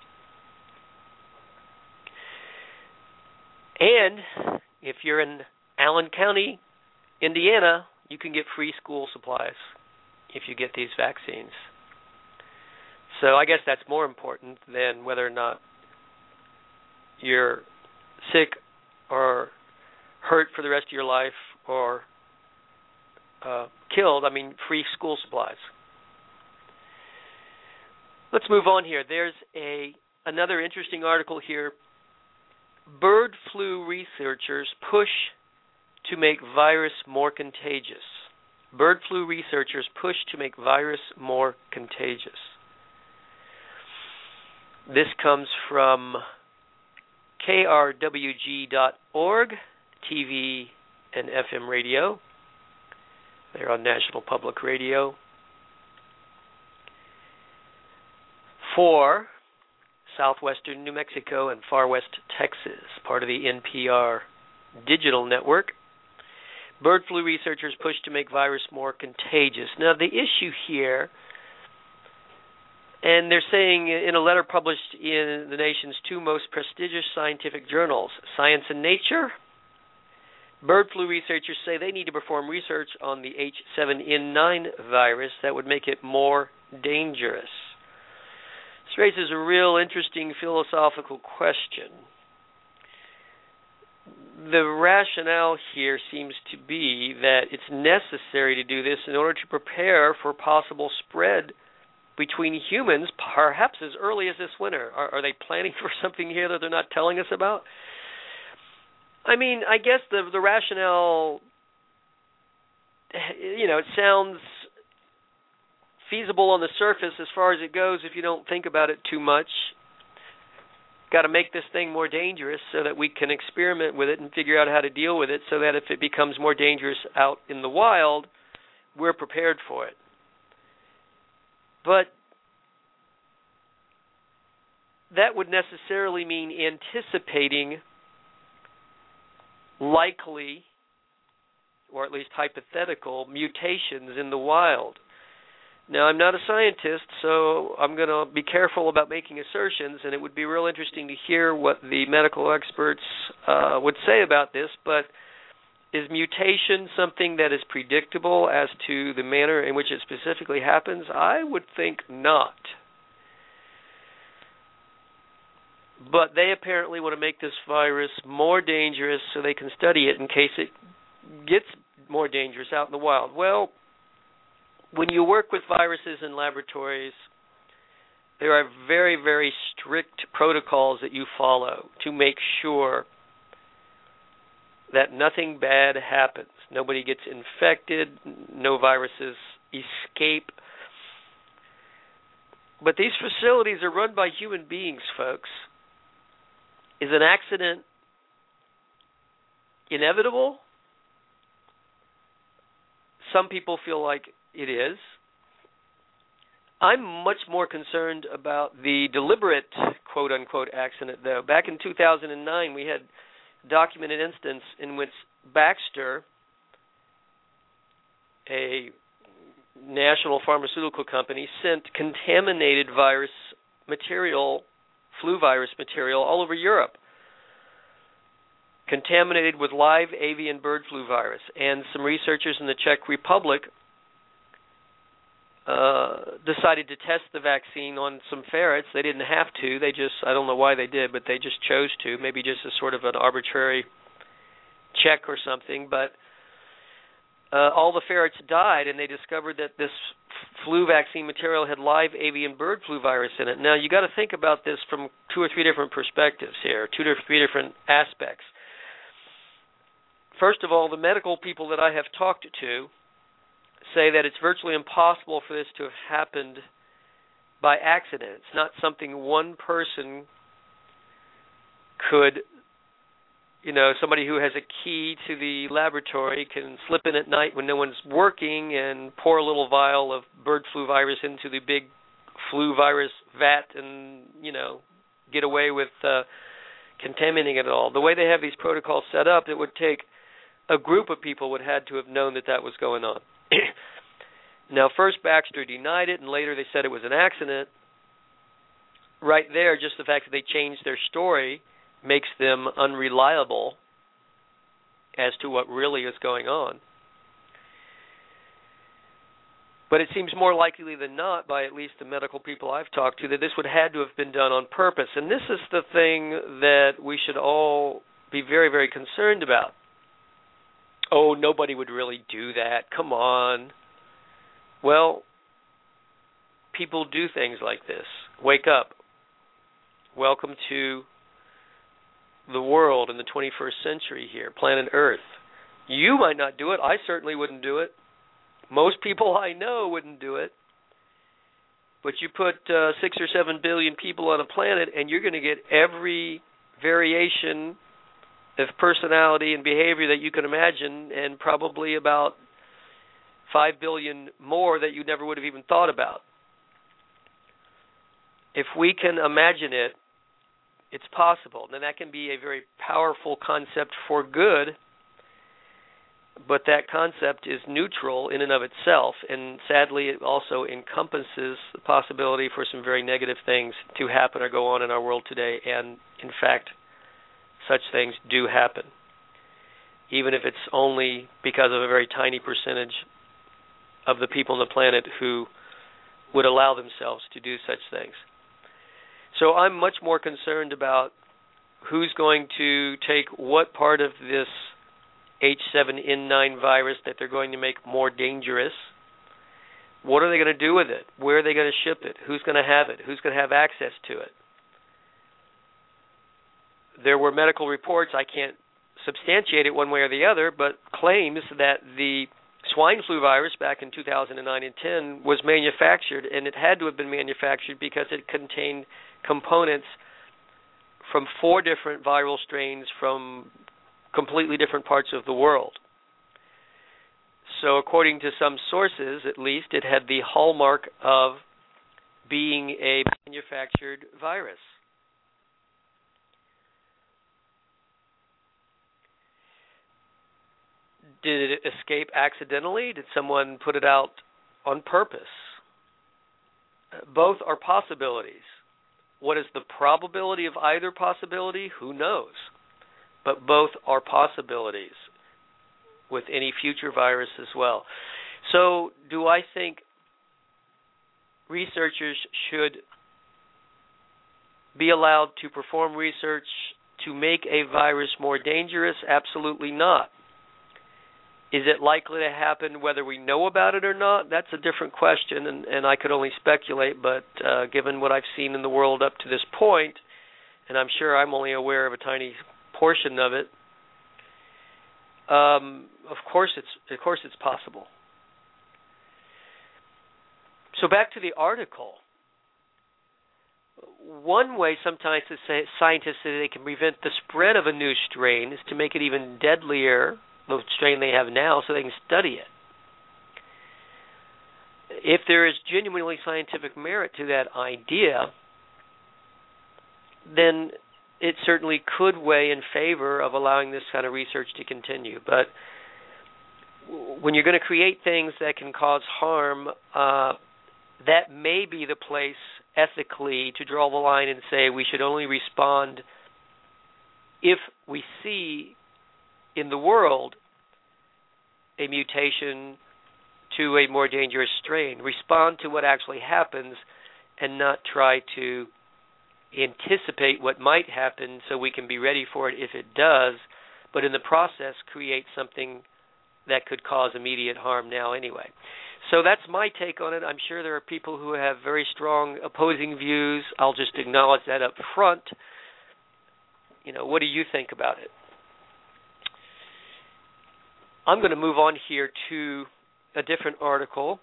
And if you're in Allen County, Indiana, you can get free school supplies if you get these vaccines. So I guess that's more important than whether or not you're sick or hurt for the rest of your life or killed. I mean, free school supplies. Let's move on here. There's another interesting article here. Bird flu researchers push to make virus more contagious. Bird flu researchers push to make virus more contagious. This comes from krwg.org, TV and FM radio. They're on National Public Radio. For southwestern New Mexico and far west Texas, part of the NPR digital network, bird flu researchers push to make virus more contagious. Now, the issue here, and they're saying in a letter published in the nation's two most prestigious scientific journals, Science and Nature, bird flu researchers say they need to perform research on the H7N9 virus that would make it more dangerous. This raises a real interesting philosophical question. The rationale here seems to be that it's necessary to do this in order to prepare for possible spread between humans, perhaps as early as this winter. Are they planning for something here that they're not telling us about? I mean, I guess the rationale, it sounds feasible on the surface as far as it goes if you don't think about it too much. Got to make this thing more dangerous so that we can experiment with it and figure out how to deal with it so that if it becomes more dangerous out in the wild, we're prepared for it. But that would necessarily mean anticipating likely, or at least hypothetical, mutations in the wild. Now, I'm not a scientist, so I'm going to be careful about making assertions, and it would be real interesting to hear what the medical experts would say about this, but is mutation something that is predictable as to the manner in which it specifically happens? I would think not. But they apparently want to make this virus more dangerous so they can study it in case it gets more dangerous out in the wild. Well, when you work with viruses in laboratories, there are very, very strict protocols that you follow to make sure that nothing bad happens. Nobody gets infected, no viruses escape. But these facilities are run by human beings, folks. Is an accident inevitable? Some people feel like it is. I'm much more concerned about the deliberate, quote-unquote, accident, though. Back in 2009, we had a documented instance in which Baxter, a national pharmaceutical company, sent contaminated virus material, flu virus material, all over Europe, contaminated with live avian bird flu virus. And some researchers in the Czech Republic decided to test the vaccine on some ferrets. They didn't have to. They just, I don't know why they did, but they just chose to, maybe just as sort of an arbitrary check or something. But all the ferrets died, and they discovered that this flu vaccine material had live avian bird flu virus in it. Now, you got to think about this from 2 or 3 different perspectives here, 2 or 3 different aspects. First of all, the medical people that I have talked to say that it's virtually impossible for this to have happened by accident. It's not something one person could, somebody who has a key to the laboratory can slip in at night when no one's working and pour a little vial of bird flu virus into the big flu virus vat and, get away with contaminating it all. The way they have these protocols set up, it would take a group of people would have to have known that was going on. Now, first Baxter denied it, and later they said it was an accident. Right there, just the fact that they changed their story makes them unreliable as to what really is going on. But it seems more likely than not, by at least the medical people I've talked to, that this would have to have been done on purpose. And this is the thing that we should all be very, very concerned about. Oh, nobody would really do that. Come on. Well, people do things like this. Wake up. Welcome to the world in the 21st century here, planet Earth. You might not do it. I certainly wouldn't do it. Most people I know wouldn't do it. But you put 6 or 7 billion people on a planet, and you're going to get every variation of personality and behavior that you can imagine, and probably about 5 billion more that you never would have even thought about. If we can imagine it, it's possible. Then that can be a very powerful concept for good, but that concept is neutral in and of itself, and sadly it also encompasses the possibility for some very negative things to happen or go on in our world today, and in fact, such things do happen, even if it's only because of a very tiny percentage of the people on the planet who would allow themselves to do such things. So I'm much more concerned about who's going to take what part of this H7N9 virus that they're going to make more dangerous. What are they going to do with it? Where are they going to ship it? Who's going to have it? Who's going to have access to it? There were medical reports, I can't substantiate it one way or the other, but claims that the swine flu virus back in 2009 and 10 was manufactured, and it had to have been manufactured because it contained components from 4 different viral strains from completely different parts of the world. So according to some sources, at least, it had the hallmark of being a manufactured virus. Did it escape accidentally? Did someone put it out on purpose? Both are possibilities. What is the probability of either possibility? Who knows? But both are possibilities with any future virus as well. So do I think researchers should be allowed to perform research to make a virus more dangerous? Absolutely not. Is it likely to happen whether we know about it or not? That's a different question, and I could only speculate, but given what I've seen in the world up to this point, and I'm sure I'm only aware of a tiny portion of it, of course it's possible. So back to the article. One way sometimes to say scientists say they can prevent the spread of a new strain is to make it even deadlier, the strain they have now, so they can study it. If there is genuinely scientific merit to that idea, then it certainly could weigh in favor of allowing this kind of research to continue. But when you're going to create things that can cause harm, that may be the place ethically to draw the line and say we should only respond if we see in the world a mutation to a more dangerous strain. Respond to what actually happens and not try to anticipate what might happen so we can be ready for it if it does, but in the process create something that could cause immediate harm now anyway. So that's my take on it. I'm sure there are people who have very strong opposing views. I'll just acknowledge that up front. What do you think about it? I'm going to move on here to a different article.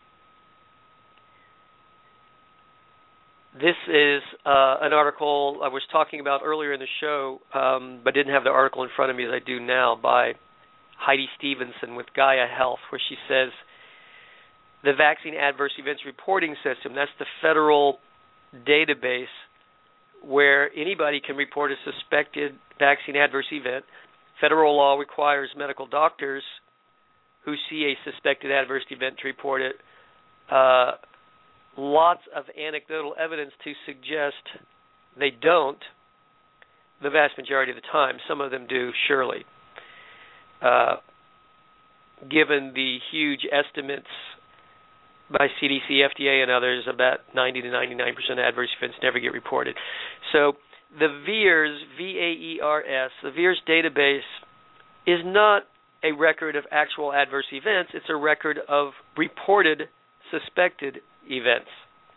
This is an article I was talking about earlier in the show, but didn't have the article in front of me as I do now, by Heidi Stevenson with Gaia Health, where she says the Vaccine Adverse Events Reporting System, that's the federal database where anybody can report a suspected vaccine adverse event. Federal law requires medical doctors who see a suspected adverse event to report it. Lots of anecdotal evidence to suggest they don't the vast majority of the time. Some of them do, surely. Given the huge estimates by CDC, FDA, and others, about 90 to 99% adverse events never get reported. So the VAERS, V-A-E-R-S, the VAERS database is not a record of actual adverse events. It's a record of reported suspected events.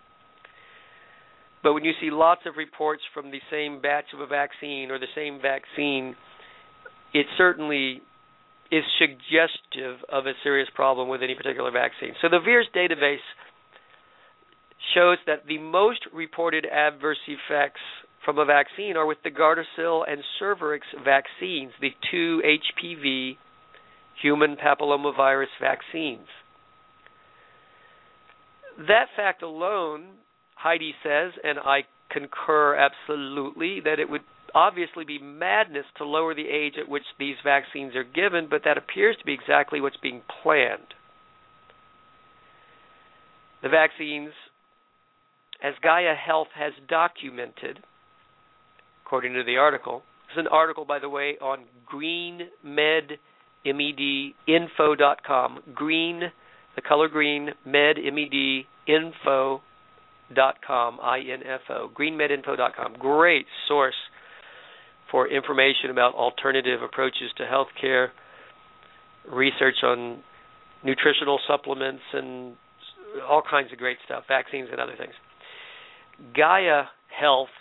But when you see lots of reports from the same batch of a vaccine or the same vaccine, it certainly is suggestive of a serious problem with any particular vaccine. So the VAERS database shows that the most reported adverse effects from a vaccine are with the Gardasil and Cervarix vaccines, the two HPV human papillomavirus vaccines. That fact alone, Heidi says, and I concur absolutely, that it would obviously be madness to lower the age at which these vaccines are given, but that appears to be exactly what's being planned. The vaccines, as Gaia Health has documented, according to the article, it's an article, by the way, on greenmedinfo.com, green, the color green, medinfo.com, I-N-F-O, greenmedinfo.com. Great source for information about alternative approaches to healthcare, research on nutritional supplements, and all kinds of great stuff, vaccines and other things. Gaia Health,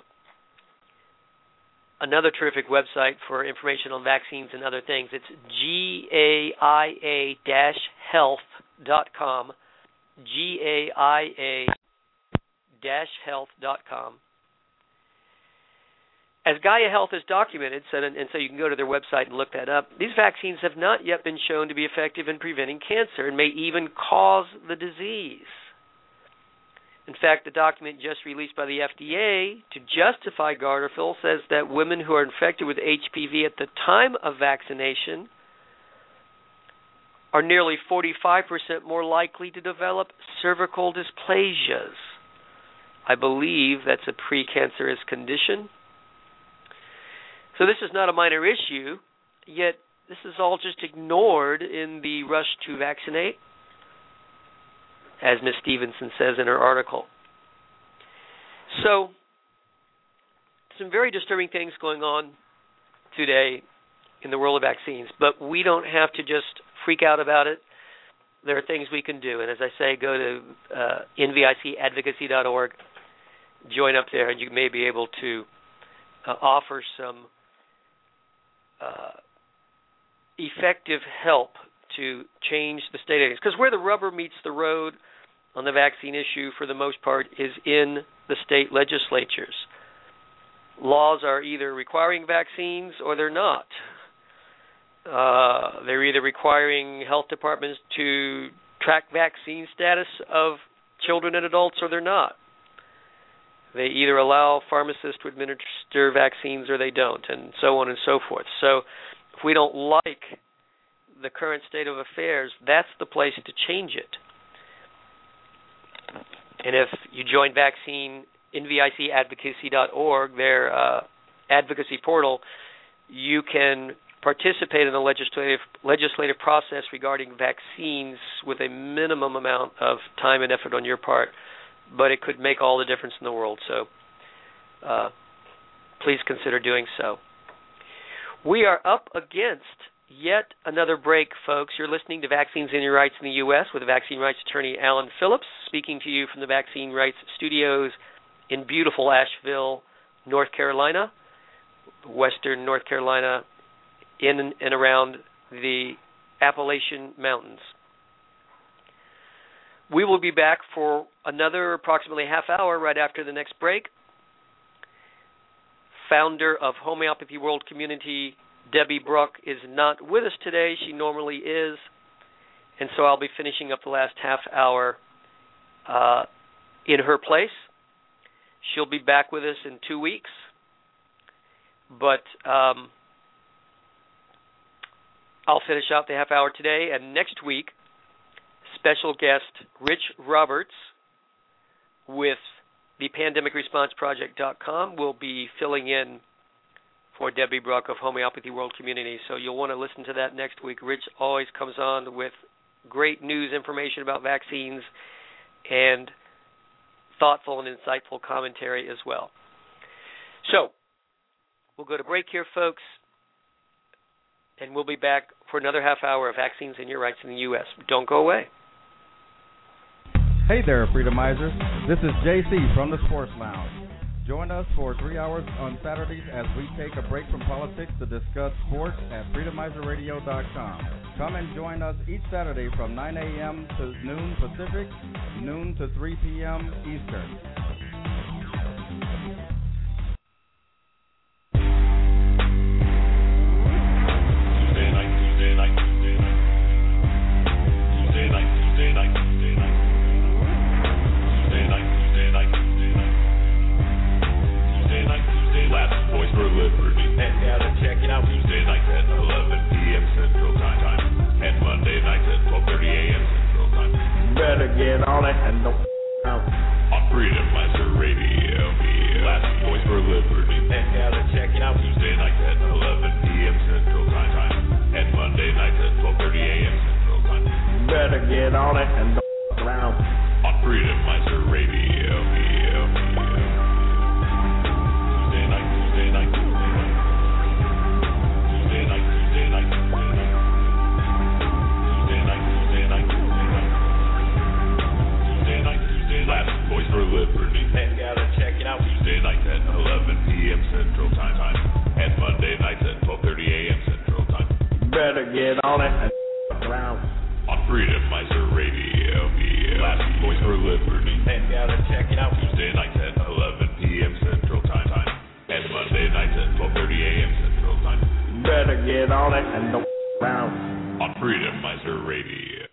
another terrific website for information on vaccines and other things. It's GAIA-health.com, GAIA-health.com. As Gaia Health has documented, and so you can go to their website and look that up, these vaccines have not yet been shown to be effective in preventing cancer and may even cause the disease. In fact, the document just released by the FDA to justify Gardasil says that women who are infected with HPV at the time of vaccination are nearly 45% more likely to develop cervical dysplasias. I believe that's a precancerous condition. So this is not a minor issue, yet this is all just ignored in the rush to vaccinate, as Ms. Stevenson says in her article. So, some very disturbing things going on today in the world of vaccines, but we don't have to just freak out about it. There are things we can do, and as I say, go to nvicadvocacy.org, join up there, and you may be able to offer some effective help to change the state of things. Because where the rubber meets the road on the vaccine issue, for the most part, is in the state legislatures. Laws are either requiring vaccines or they're not. They're either requiring health departments to track vaccine status of children and adults or they're not. They either allow pharmacists to administer vaccines or they don't, and so on and so forth. So if we don't like the current state of affairs, that's the place to change it. And if you join NVICadvocacy.org, their advocacy portal, you can participate in the legislative process regarding vaccines with a minimum amount of time and effort on your part, but it could make all the difference in the world. So please consider doing so. We are up against yet another break, folks. You're listening to Vaccines and Your Rights in the U.S. with vaccine rights attorney Alan Phillips, speaking to you from the Vaccine Rights Studios in beautiful Asheville, North Carolina, western North Carolina, in and around the Appalachian Mountains. We will be back for another approximately half hour right after the next break. Founder of Homeopathy World Community, Debbie Bruck, is not with us today. She normally is. And so I'll be finishing up the last half hour in her place. She'll be back with us in 2 weeks. But I'll finish out the half hour today. And next week, special guest Rich Roberts with the PandemicResponseProject.com will be filling in for Debbie Bruck of Homeopathy World Community. So you'll want to listen to that next week. Rich always comes on with great news information about vaccines and thoughtful and insightful commentary as well. So we'll go to break here, folks, and we'll be back for another half hour of Vaccines and Your Rights in the U.S. Don't go away. Hey there, Freedomizers. This is JC from the Sports Lounge. Join us for 3 hours on Saturdays as we take a break from politics to discuss sports at FreedomizerRadio.com. Come and join us each Saturday from 9 a.m. to noon Pacific, noon to 3 p.m. Eastern. Check it out Tuesday nights at 11 p.m. Central Time and Monday nights at 12:30 a.m. Central Time. Better get on it and don't out. On Freedomizer Radio, the last voice for liberty. And gotta check it out Tuesday nights at 11 p.m. Central Time and Monday nights at 12:30 a.m. Central Time. Better get on it and don't around. On Freedomizer Radio, Tuesday night. Last voice for liberty. And gotta check it out Tuesday nights at 11 p.m. Central Time and Monday nights at 12:30 a.m. Central Time. Better get on it and around. On Freedomizer Radio, the last voice for liberty. And gotta check it out Tuesday nights at 11 p.m. Central Time and Monday nights at 12:30 a.m. Central Time. Better get on it and don't around. On Freedomizer Radio.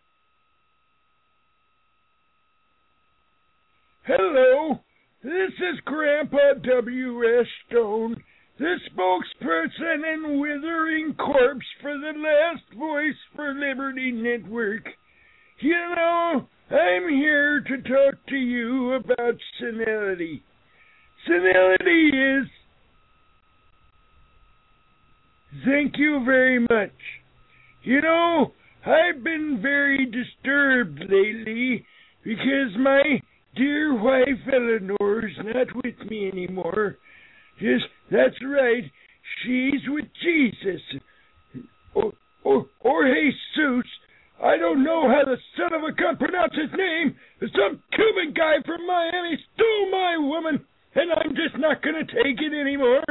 Hello, this is Grandpa W.S. Stone, the spokesperson and withering corpse for the Last Voice for Liberty Network. You know, I'm here to talk to you about senility. Senility is... Thank you very much. You know, I've been very disturbed lately because my dear wife Eleanor's not with me anymore. Yes, that's right. She's with Jesus. Or Jesus. I don't know how the son of a gun pronounced his name. Some Cuban guy from Miami stole my woman, and I'm just not going to take it anymore.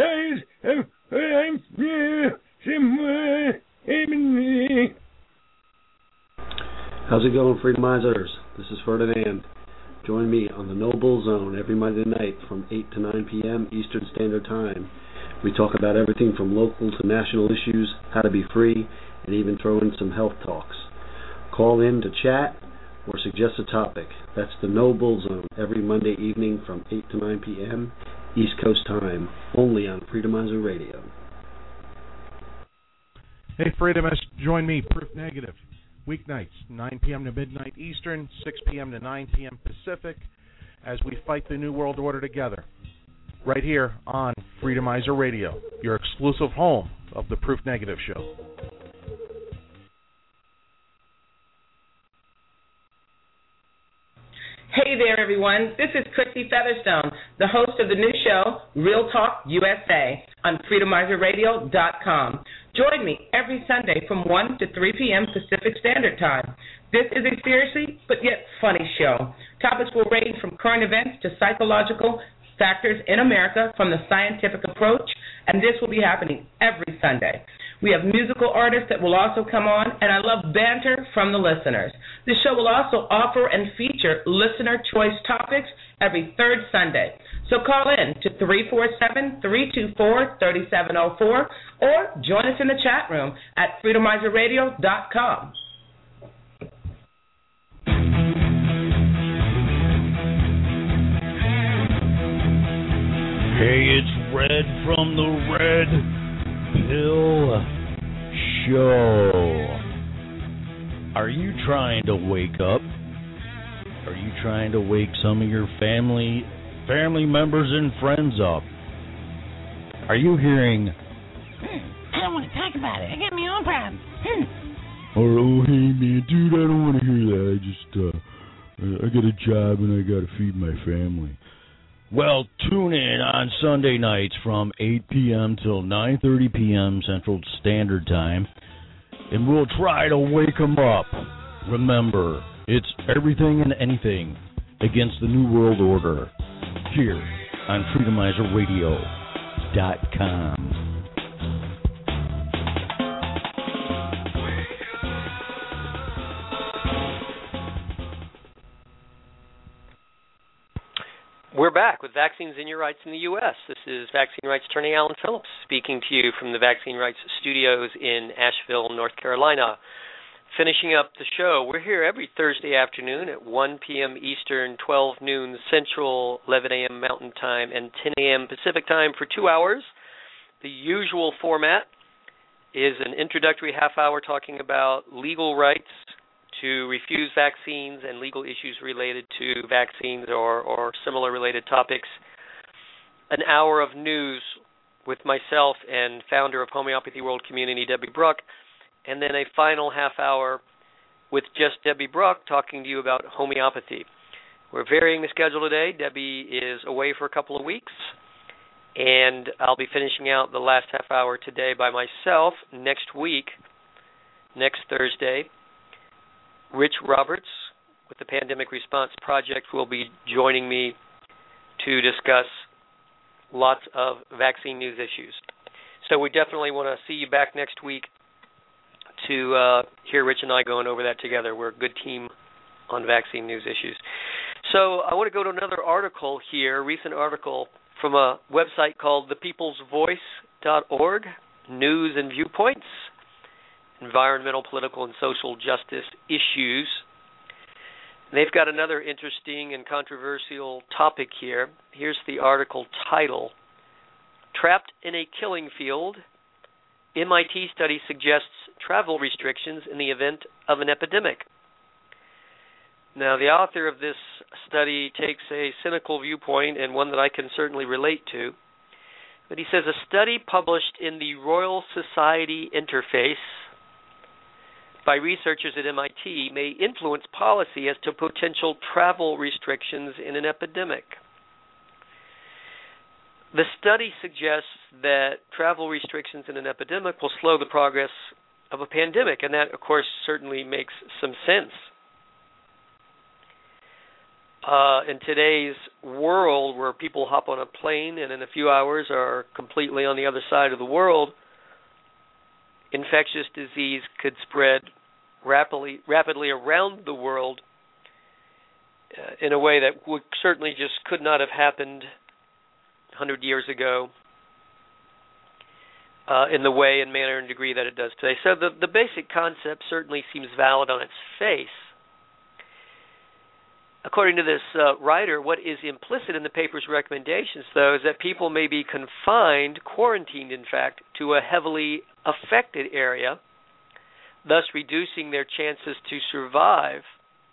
How's it going, Freedomizers? This is Ferdinand. Join me on the Noble Zone every Monday night from 8 to 9 p.m. Eastern Standard Time. We talk about everything from local to national issues, how to be free, and even throw in some health talks. Call in to chat or suggest a topic. That's the Noble Zone every Monday evening from 8 to 9 p.m. East Coast Time, only on Freedomizer Radio. Hey, Freedomists, join me, Proof Negative. weeknights, 9 p.m. to midnight Eastern, 6 p.m. to 9 p.m. Pacific, as we fight the New World Order together, right here on Freedomizer Radio, your exclusive home of the Proof Negative Show. Hey there, everyone. This is Christy Featherstone, the host of the new show, Real Talk USA, on FreedomizerRadio.com. Join me every Sunday from 1 to 3 p.m. Pacific Standard Time. This is a seriously but yet funny show. Topics will range from current events to psychological factors in America from the scientific approach, and this will be happening every Sunday. We have musical artists that will also come on, and I love banter from the listeners. The show will also offer and feature listener choice topics every third Sunday. So call in to 347-324-3704 or join us in the chat room at FreedomizerRadio.com. Hey, it's Red from the Red Pill Show. Are you trying to wake up? Are you trying to wake some of your family members and friends up? Are you hearing, I don't want to talk about it. I got my own problems. or, oh, hey, man, dude, I don't want to hear that. I got a job and I got to feed my family. Well, tune in on Sunday nights from 8 p.m. till 9:30 p.m. Central Standard Time, and we'll try to wake them up. Remember, it's everything and anything against the New World Order here on FreedomizerRadio.com. We're back with Vaccines and Your Rights in the U.S. This is Vaccine Rights Attorney Alan Phillips speaking to you from the Vaccine Rights Studios in Asheville, North Carolina. Finishing up the show, we're here every Thursday afternoon at 1 p.m. Eastern, 12 noon Central, 11 a.m. Mountain Time, and 10 a.m. Pacific Time for 2 hours. The usual format is an introductory half hour talking about legal rights to refuse vaccines and legal issues related to vaccines or similar related topics. An hour of news with myself and founder of Homeopathy World Community, Debbie Bruck, and then a final half hour with just Debbie Bruck talking to you about homeopathy. We're varying the schedule today. Debbie is away for a couple of weeks, and I'll be finishing out the last half hour today by myself. Next week, next Thursday, Rich Roberts with the Pandemic Response Project will be joining me to discuss lots of vaccine news issues. So we definitely want to see you back next week to hear Rich and I going over that together. We're a good team on vaccine news issues. So I want to go to another article here, a recent article from a website called thepeoplesvoice.org, News and Viewpoints, Environmental, Political, and Social Justice Issues. And they've got another interesting and controversial topic here. Here's the article title, Trapped in a Killing Field, MIT study suggests travel restrictions in the event of an epidemic. Now, the author of this study takes a cynical viewpoint and one that I can certainly relate to. But he says a study published in the Royal Society Interface by researchers at MIT may influence policy as to potential travel restrictions in an epidemic. The study suggests that travel restrictions in an epidemic will slow the progress of a pandemic, and that, of course, certainly makes some sense. In today's world where people hop on a plane and in a few hours are completely on the other side of the world, infectious disease could spread rapidly around the world in a way that would certainly just could not have happened 100 years ago in the way and manner and degree that it does today. So the basic concept certainly seems valid on its face. According to this writer, what is implicit in the paper's recommendations, though, is that people may be confined, quarantined, in fact, to a heavily affected area thus reducing their chances to survive,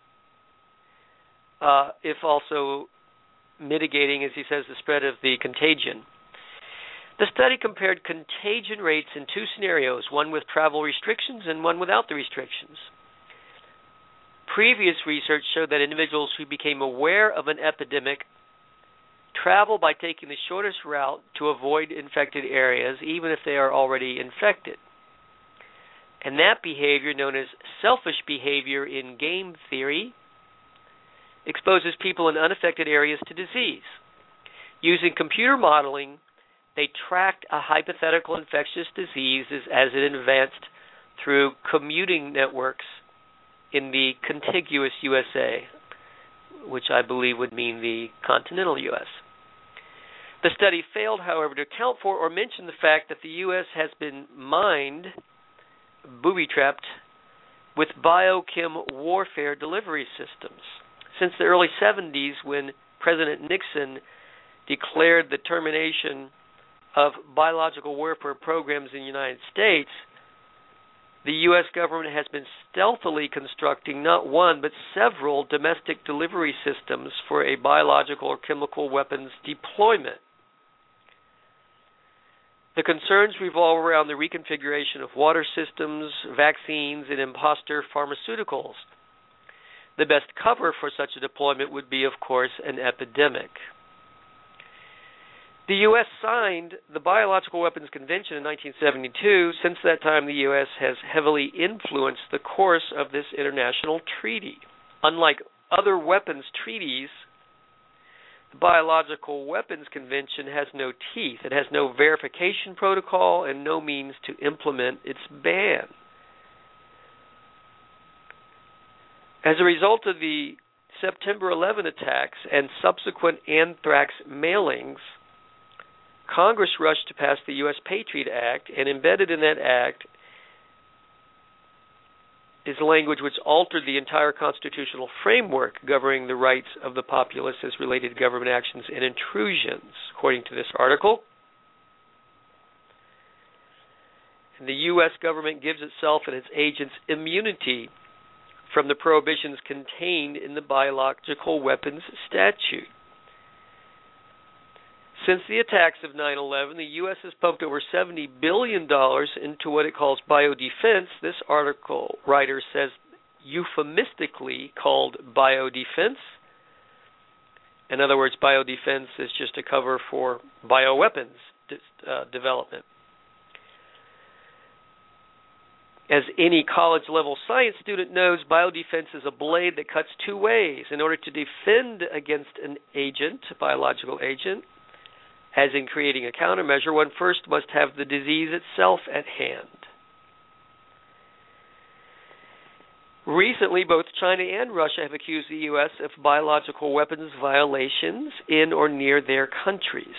if also mitigating, as he says, the spread of the contagion. The study compared contagion rates in two scenarios, one with travel restrictions and one without the restrictions. Previous research showed that individuals who became aware of an epidemic travel by taking the shortest route to avoid infected areas, even if they are already infected. And that behavior, known as selfish behavior in game theory, exposes people in unaffected areas to disease. Using computer modeling, they tracked a hypothetical infectious disease as it advanced through commuting networks in the contiguous USA, which I believe would mean the continental U.S. The study failed, however, to account for or mention the fact that the U.S. has been mined, booby-trapped, with biochem warfare delivery systems. Since the early 70s, when President Nixon declared the termination of biological warfare programs in the United States, the U.S. government has been stealthily constructing not one but several domestic delivery systems for a biological or chemical weapons deployment. The concerns revolve around the reconfiguration of water systems, vaccines, and imposter pharmaceuticals. The best cover for such a deployment would be, of course, an epidemic. The U.S. signed the Biological Weapons Convention in 1972. Since that time, the U.S. has heavily influenced the course of this international treaty. Unlike other weapons treaties, the Biological Weapons Convention has no teeth. It has no verification protocol and no means to implement its ban. As a result of the September 11 attacks and subsequent anthrax mailings, Congress rushed to pass the U.S. Patriot Act, and embedded in that act is language which altered the entire constitutional framework governing the rights of the populace as related to government actions and intrusions. According to this article, the U.S. government gives itself and its agents immunity from the prohibitions contained in the Biological Weapons Statute. Since the attacks of 9/11, the U.S. has pumped over $70 billion into what it calls biodefense. This article writer says euphemistically called biodefense. In other words, biodefense is just a cover for bioweapons development. As any college-level science student knows, biodefense is a blade that cuts two ways. In order to defend against an agent, a biological agent, as in creating a countermeasure, one first must have the disease itself at hand. Recently, both China and Russia have accused the U.S. of biological weapons violations in or near their countries.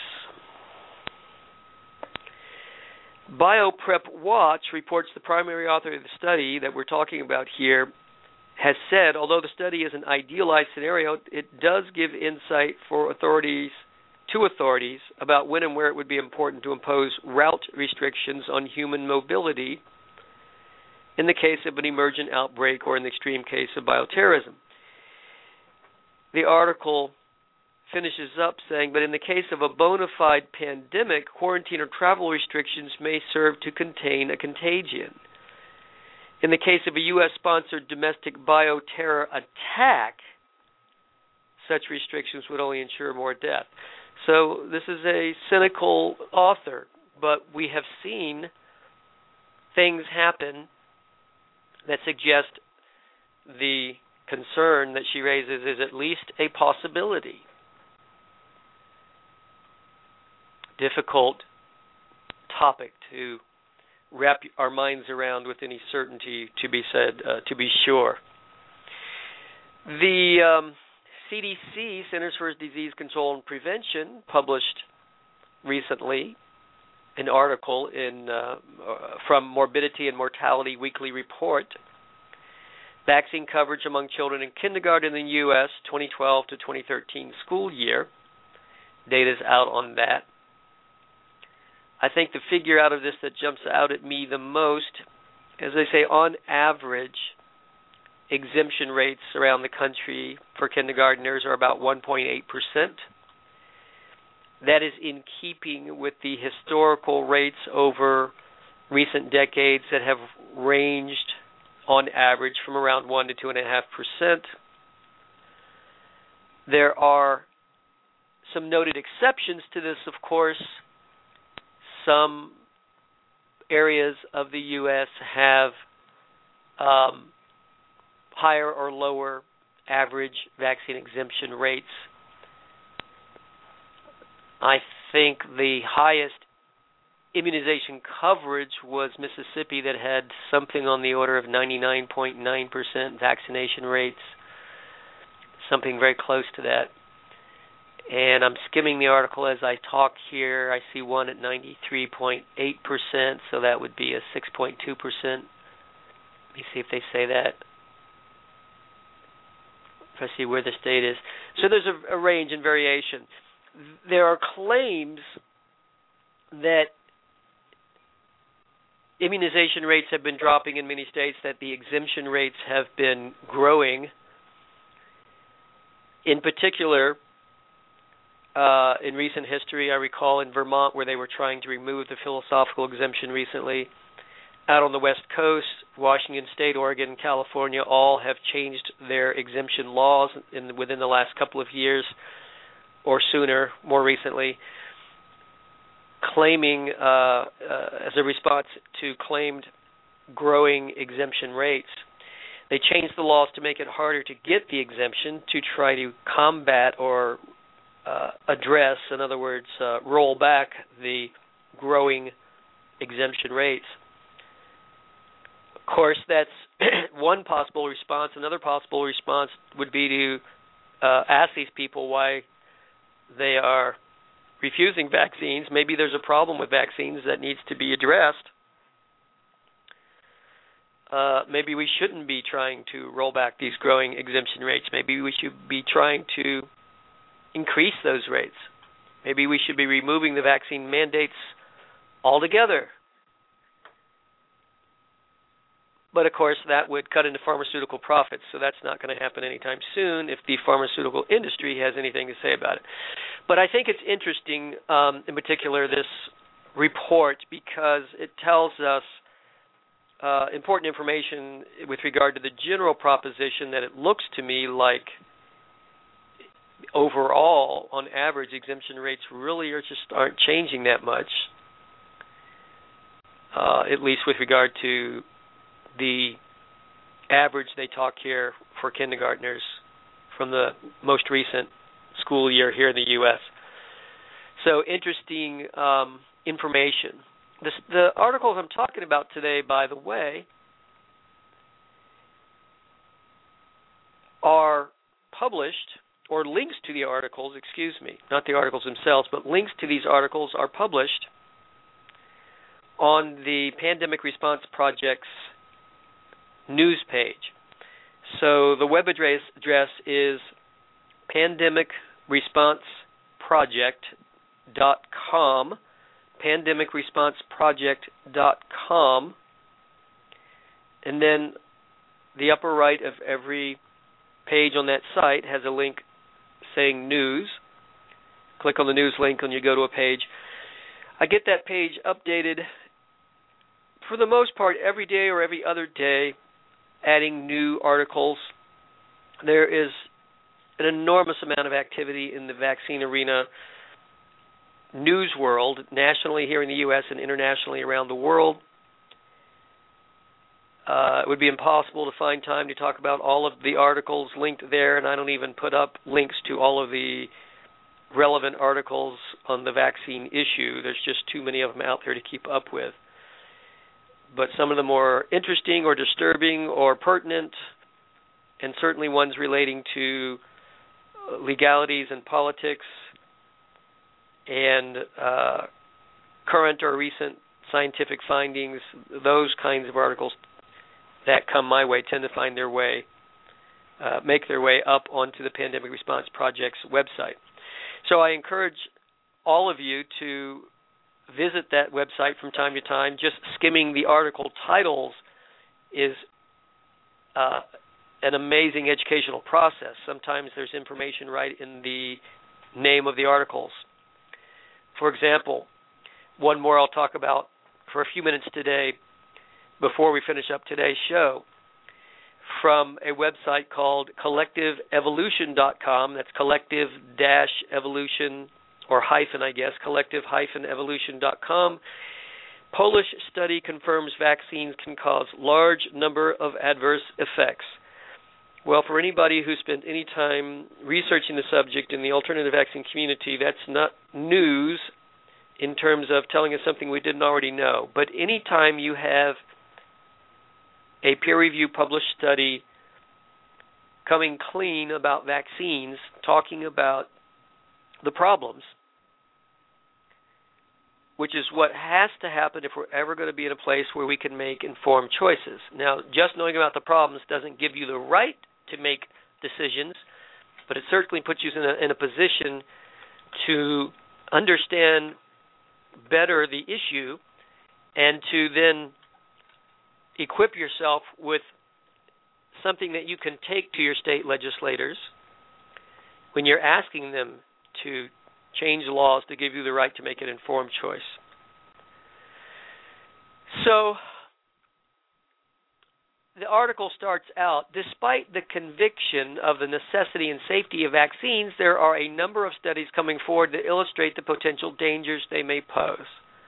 BioPrep Watch reports the primary author of the study that we're talking about here has said, although the study is an idealized scenario, it does give insight for authorities about when and where it would be important to impose route restrictions on human mobility in the case of an emergent outbreak or in the extreme case of bioterrorism. The article finishes up saying, but in the case of a bona fide pandemic, quarantine or travel restrictions may serve to contain a contagion. In the case of a U.S.-sponsored domestic bioterror attack, such restrictions would only ensure more death. So this is a cynical author, but we have seen things happen that suggest the concern that she raises is at least a possibility. Difficult topic to wrap our minds around with any certainty, to be said, to be sure. The CDC, Centers for Disease Control and Prevention, published recently an article from Morbidity and Mortality Weekly Report, vaccine coverage among children in kindergarten in the U.S. 2012 to 2013 school year. Data's out on that. I think the figure out of this that jumps out at me the most as I say, on average, exemption rates around the country for kindergartners are about 1.8%. That is in keeping with the historical rates over recent decades that have ranged on average from around 1 to 2.5%. There are some noted exceptions to this, of course. Some areas of the U.S. have higher or lower average vaccine exemption rates. I think the highest immunization coverage was Mississippi, that had something on the order of 99.9% vaccination rates, something very close to that. And I'm skimming the article as I talk here. I see one at 93.8%, so that would be a 6.2%. Let me see if they say that. If I see where the state is. So there's a range and variation. There are claims that immunization rates have been dropping in many states, that the exemption rates have been growing. In particular, in recent history, I recall in Vermont, where they were trying to remove the philosophical exemption recently. Out on the West Coast, Washington State, Oregon, California, all have changed their exemption laws within the last couple of years or sooner, more recently, claiming, as a response to claimed growing exemption rates. They changed the laws to make it harder to get the exemption, to try to combat or address, in other words, roll back the growing exemption rates. Of course, that's one possible response. Another possible response would be to ask these people why they are refusing vaccines. Maybe there's a problem with vaccines that needs to be addressed. Maybe we shouldn't be trying to roll back these growing exemption rates. Maybe we should be trying to increase those rates. Maybe we should be removing the vaccine mandates altogether. But, of course, that would cut into pharmaceutical profits, so that's not going to happen anytime soon if the pharmaceutical industry has anything to say about it. But I think it's interesting, in particular, this report, because it tells us important information with regard to the general proposition that it looks to me like overall, on average, exemption rates really aren't changing that much, at least with regard to the average they talk here for kindergartners from the most recent school year here in the U.S. So interesting information. The articles I'm talking about today, by the way, are published, or links to the articles, not the articles themselves, but links to these articles are published on the Pandemic Response Project's news page. So the web address is pandemicresponseproject.com, pandemicresponseproject.com, and then the upper right of every page on that site has a link saying news. Click on the news link and you go to a page. I get that page updated for the most part every day or every other day, adding new articles. There is an enormous amount of activity in the vaccine arena news world, nationally here in the U.S. and internationally around the world. It would be impossible to find time to talk about all of the articles linked there, and I don't even put up links to all of the relevant articles on the vaccine issue. There's just too many of them out there to keep up with. But some of the more interesting or disturbing or pertinent, and certainly ones relating to legalities and politics and current or recent scientific findings, those kinds of articles that come my way tend to find their way, make their way up onto the Pandemic Response Project's website. So I encourage all of you to visit that website from time to time. Just skimming the article titles is an amazing educational process. Sometimes there's information right in the name of the articles. For example, one more I'll talk about for a few minutes today before we finish up today's show, from a website called collectiveevolution.com. That's collective-evolution, or hyphen, I guess, collective-evolution.com. Polish study confirms vaccines can cause large number of adverse effects. Well, for anybody who spent any time researching the subject in the alternative vaccine community, that's not news in terms of telling us something we didn't already know. But any time you have a peer-reviewed published study coming clean about vaccines, talking about the problems, which is what has to happen if we're ever going to be in a place where we can make informed choices. Now, just knowing about the problems doesn't give you the right to make decisions, but it certainly puts you in a position to understand better the issue and to then equip yourself with something that you can take to your state legislators when you're asking them to change laws to give you the right to make an informed choice. So the article starts out, despite the conviction of the necessity and safety of vaccines, there are a number of studies coming forward that illustrate the potential dangers they may pose.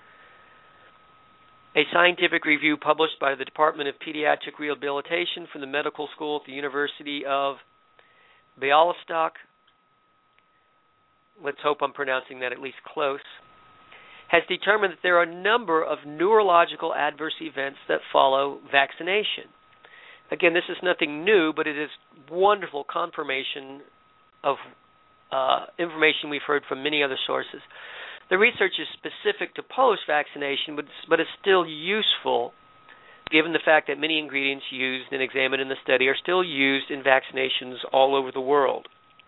A scientific review published by the Department of Pediatric Rehabilitation from the Medical School at the University of Bialystok, let's hope I'm pronouncing that at least close, has determined that there are a number of neurological adverse events that follow vaccination. Again, this is nothing new, but it is wonderful confirmation of information we've heard from many other sources. The research is specific to post-vaccination, but it's still useful given the fact that many ingredients used and examined in the study are still used in vaccinations all over the world.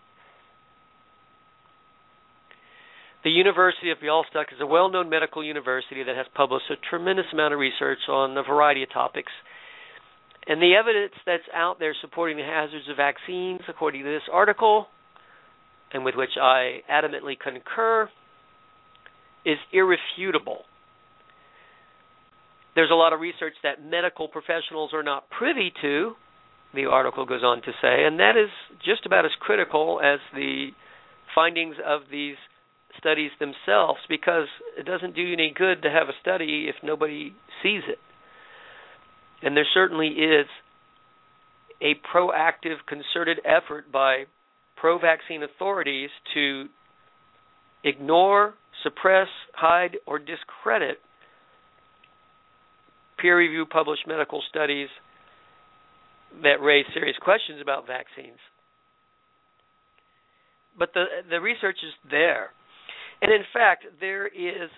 The University of Bialystok is a well-known medical university that has published a tremendous amount of research on a variety of topics. And the evidence that's out there supporting the hazards of vaccines, according to this article, and with which I adamantly concur, is irrefutable. There's a lot of research that medical professionals are not privy to, the article goes on to say, and that is just about as critical as the findings of these studies themselves, because it doesn't do you any good to have a study if nobody sees it. And there certainly is a proactive, concerted effort by pro-vaccine authorities to ignore, suppress, hide, or discredit peer-reviewed published medical studies that raise serious questions about vaccines. But the research is there. And in fact, there's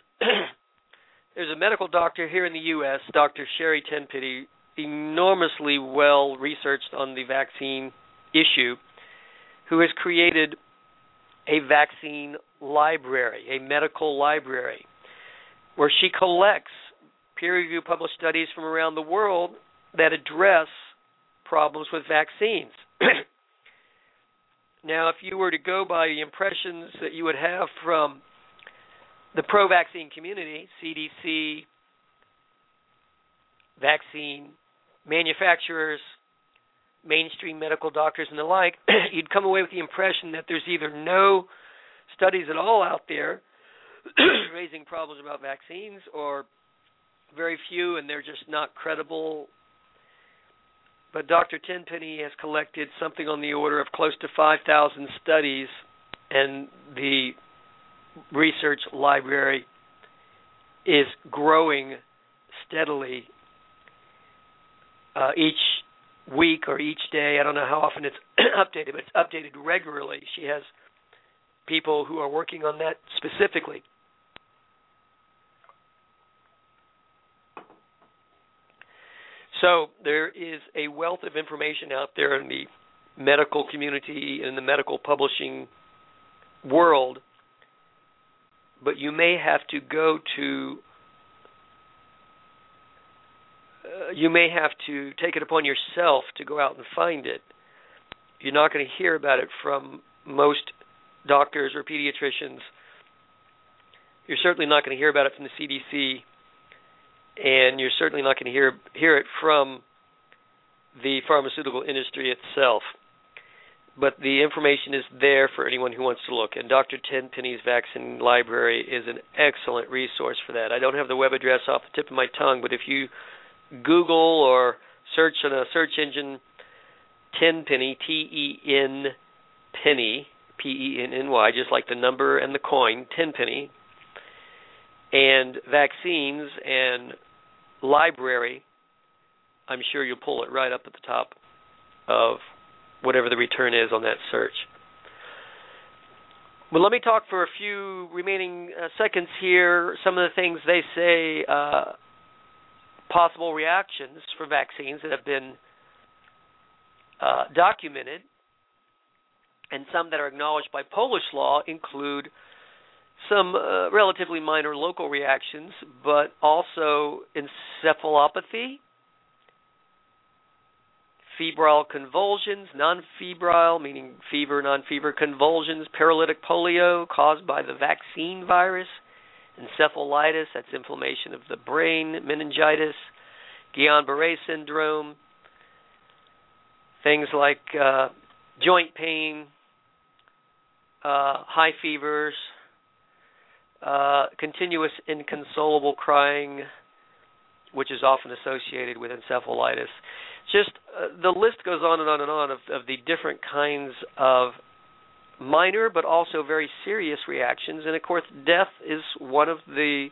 a medical doctor here in the U.S., Dr. Sherry Tenpenny, enormously well researched on the vaccine issue, who has created a vaccine library, a medical library, where she collects peer-reviewed published studies from around the world that address problems with vaccines. Now, if you were to go by the impressions that you would have from the pro-vaccine community, CDC, vaccine manufacturers, mainstream medical doctors, and the like, you'd come away with the impression that there's either no studies at all out there raising problems about vaccines, or very few and they're just not credible. But Dr. Tenpenny has collected something on the order of close to 5,000 studies, and the research library is growing steadily each week or each day. I don't know how often it's updated, but it's updated regularly. She has people who are working on that specifically. So there is a wealth of information out there in the medical community, in the medical publishing world, but you may have to go to you may have to take it upon yourself to go out and find it. You're not going to hear about it from most doctors or pediatricians. You're certainly not going to hear about it from the CDC, and you're certainly not going to hear it from the pharmaceutical industry itself. But the information is there for anyone who wants to look, and Dr. Tenpenny's Vaccine Library is an excellent resource for that. I don't have the web address off the tip of my tongue, but if you Google or search on a search engine Tenpenny, T-E-N Penny, P-E-N-N-Y, just like the number and the coin, Tenpenny, and vaccines and library, I'm sure you'll pull it right up at the top of whatever the return is on that search. Well, let me talk for a few remaining seconds here. Some of the things they say, possible reactions for vaccines that have been documented, and some that are acknowledged by Polish law include some relatively minor local reactions, but also encephalopathy, febrile convulsions, non-febrile, meaning fever, non-fever convulsions, paralytic polio caused by the vaccine virus, encephalitis, that's inflammation of the brain, meningitis, Guillain-Barré syndrome, things like joint pain, high fevers, continuous inconsolable crying, which is often associated with encephalitis. Just the list goes on and on and on of the different kinds of minor but also very serious reactions. And, of course, death is one of the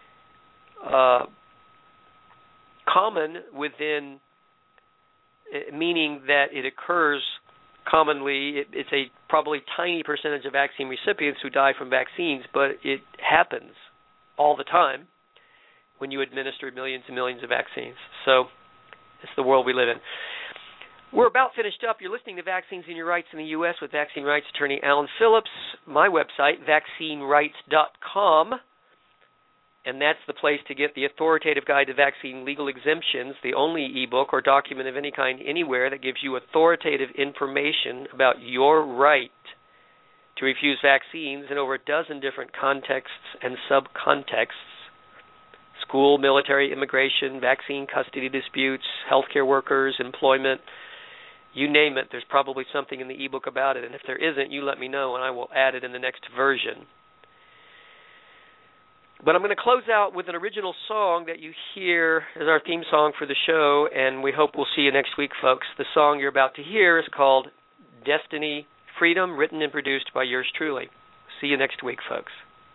common within, meaning that it occurs commonly. It's a probably tiny percentage of vaccine recipients who die from vaccines, but it happens all the time when you administer millions and millions of vaccines. So it's the world we live in. We're about finished up. You're listening to Vaccines and Your Rights in the U.S. with vaccine rights attorney Alan Phillips. My website, vaccinerights.com, and that's the place to get the authoritative guide to vaccine legal exemptions, the only ebook or document of any kind anywhere that gives you authoritative information about your right to refuse vaccines in over a dozen different contexts and subcontexts: school, military, immigration, vaccine custody disputes, healthcare workers, employment, you name it. There's probably something in the ebook about it, and if there isn't, you let me know and I will add it in the next version. But I'm going to close out with an original song that you hear as our theme song for the show, and we hope we'll see you next week, folks. The song you're about to hear is called Destiny Freedom, written and produced by yours truly. See you next week, folks.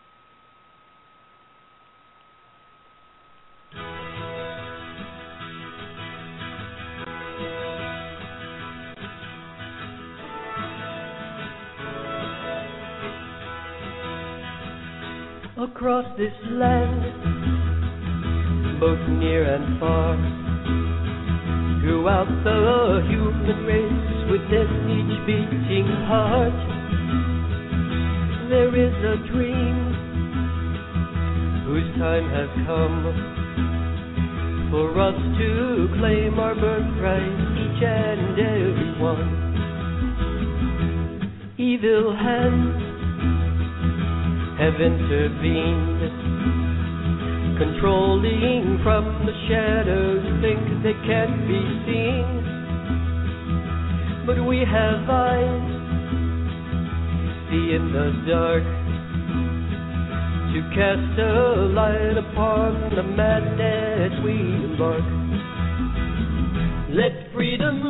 Across this land, both near and far, throughout the human race, within each beating heart, there is a dream whose time has come for us to claim our birthright, each and every one. Evil hands have intervened, controlling from the shadows things that can't be seen. But we have eyes to see in the dark, to cast a light upon the madness we embark. Let freedom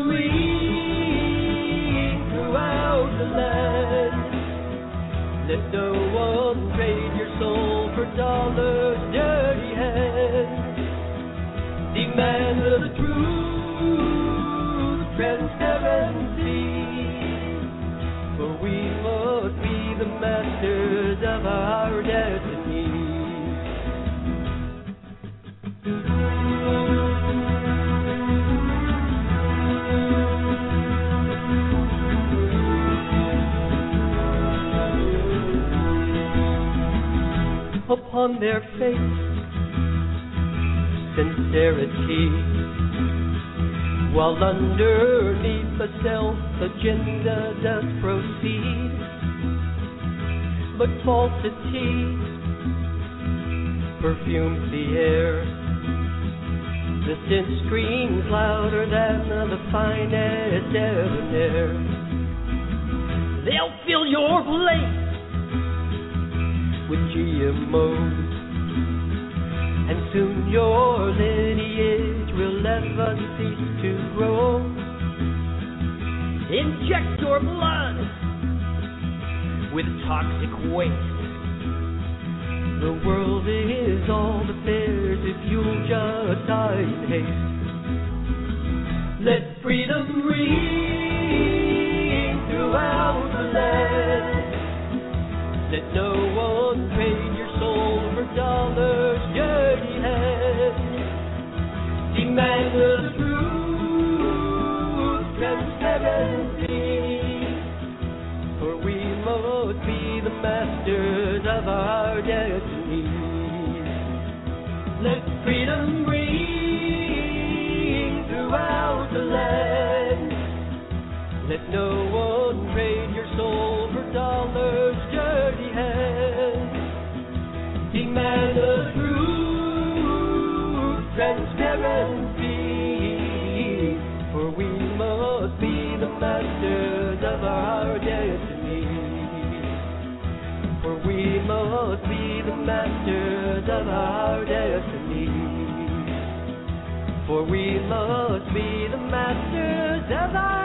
ring throughout the land. Let no one trade your soul for dollars' dirty hands. Demand the truth, transparency, for we must be the masters of our destiny. Upon their face, sincerity, while underneath a self-agenda does proceed. But falsity perfumes the air. The sin screams louder than the finest debonair. They'll fill your plate with GMOs, and soon your lineage will never cease to grow. Inject your blood with toxic waste. The world is all that theirs if you'll just die in haste. Let freedom ring throughout the land. Let no one trade your soul for dollars, dirty hands. Demand the truth, transparency, for we must be the masters of our destiny. Let freedom ring throughout the land. Let no one trade your soul for dollars, dirty hands. Demand the truth, transparency, for we must be the masters of our destiny. For we must be the masters of our destiny. For we must be the masters of our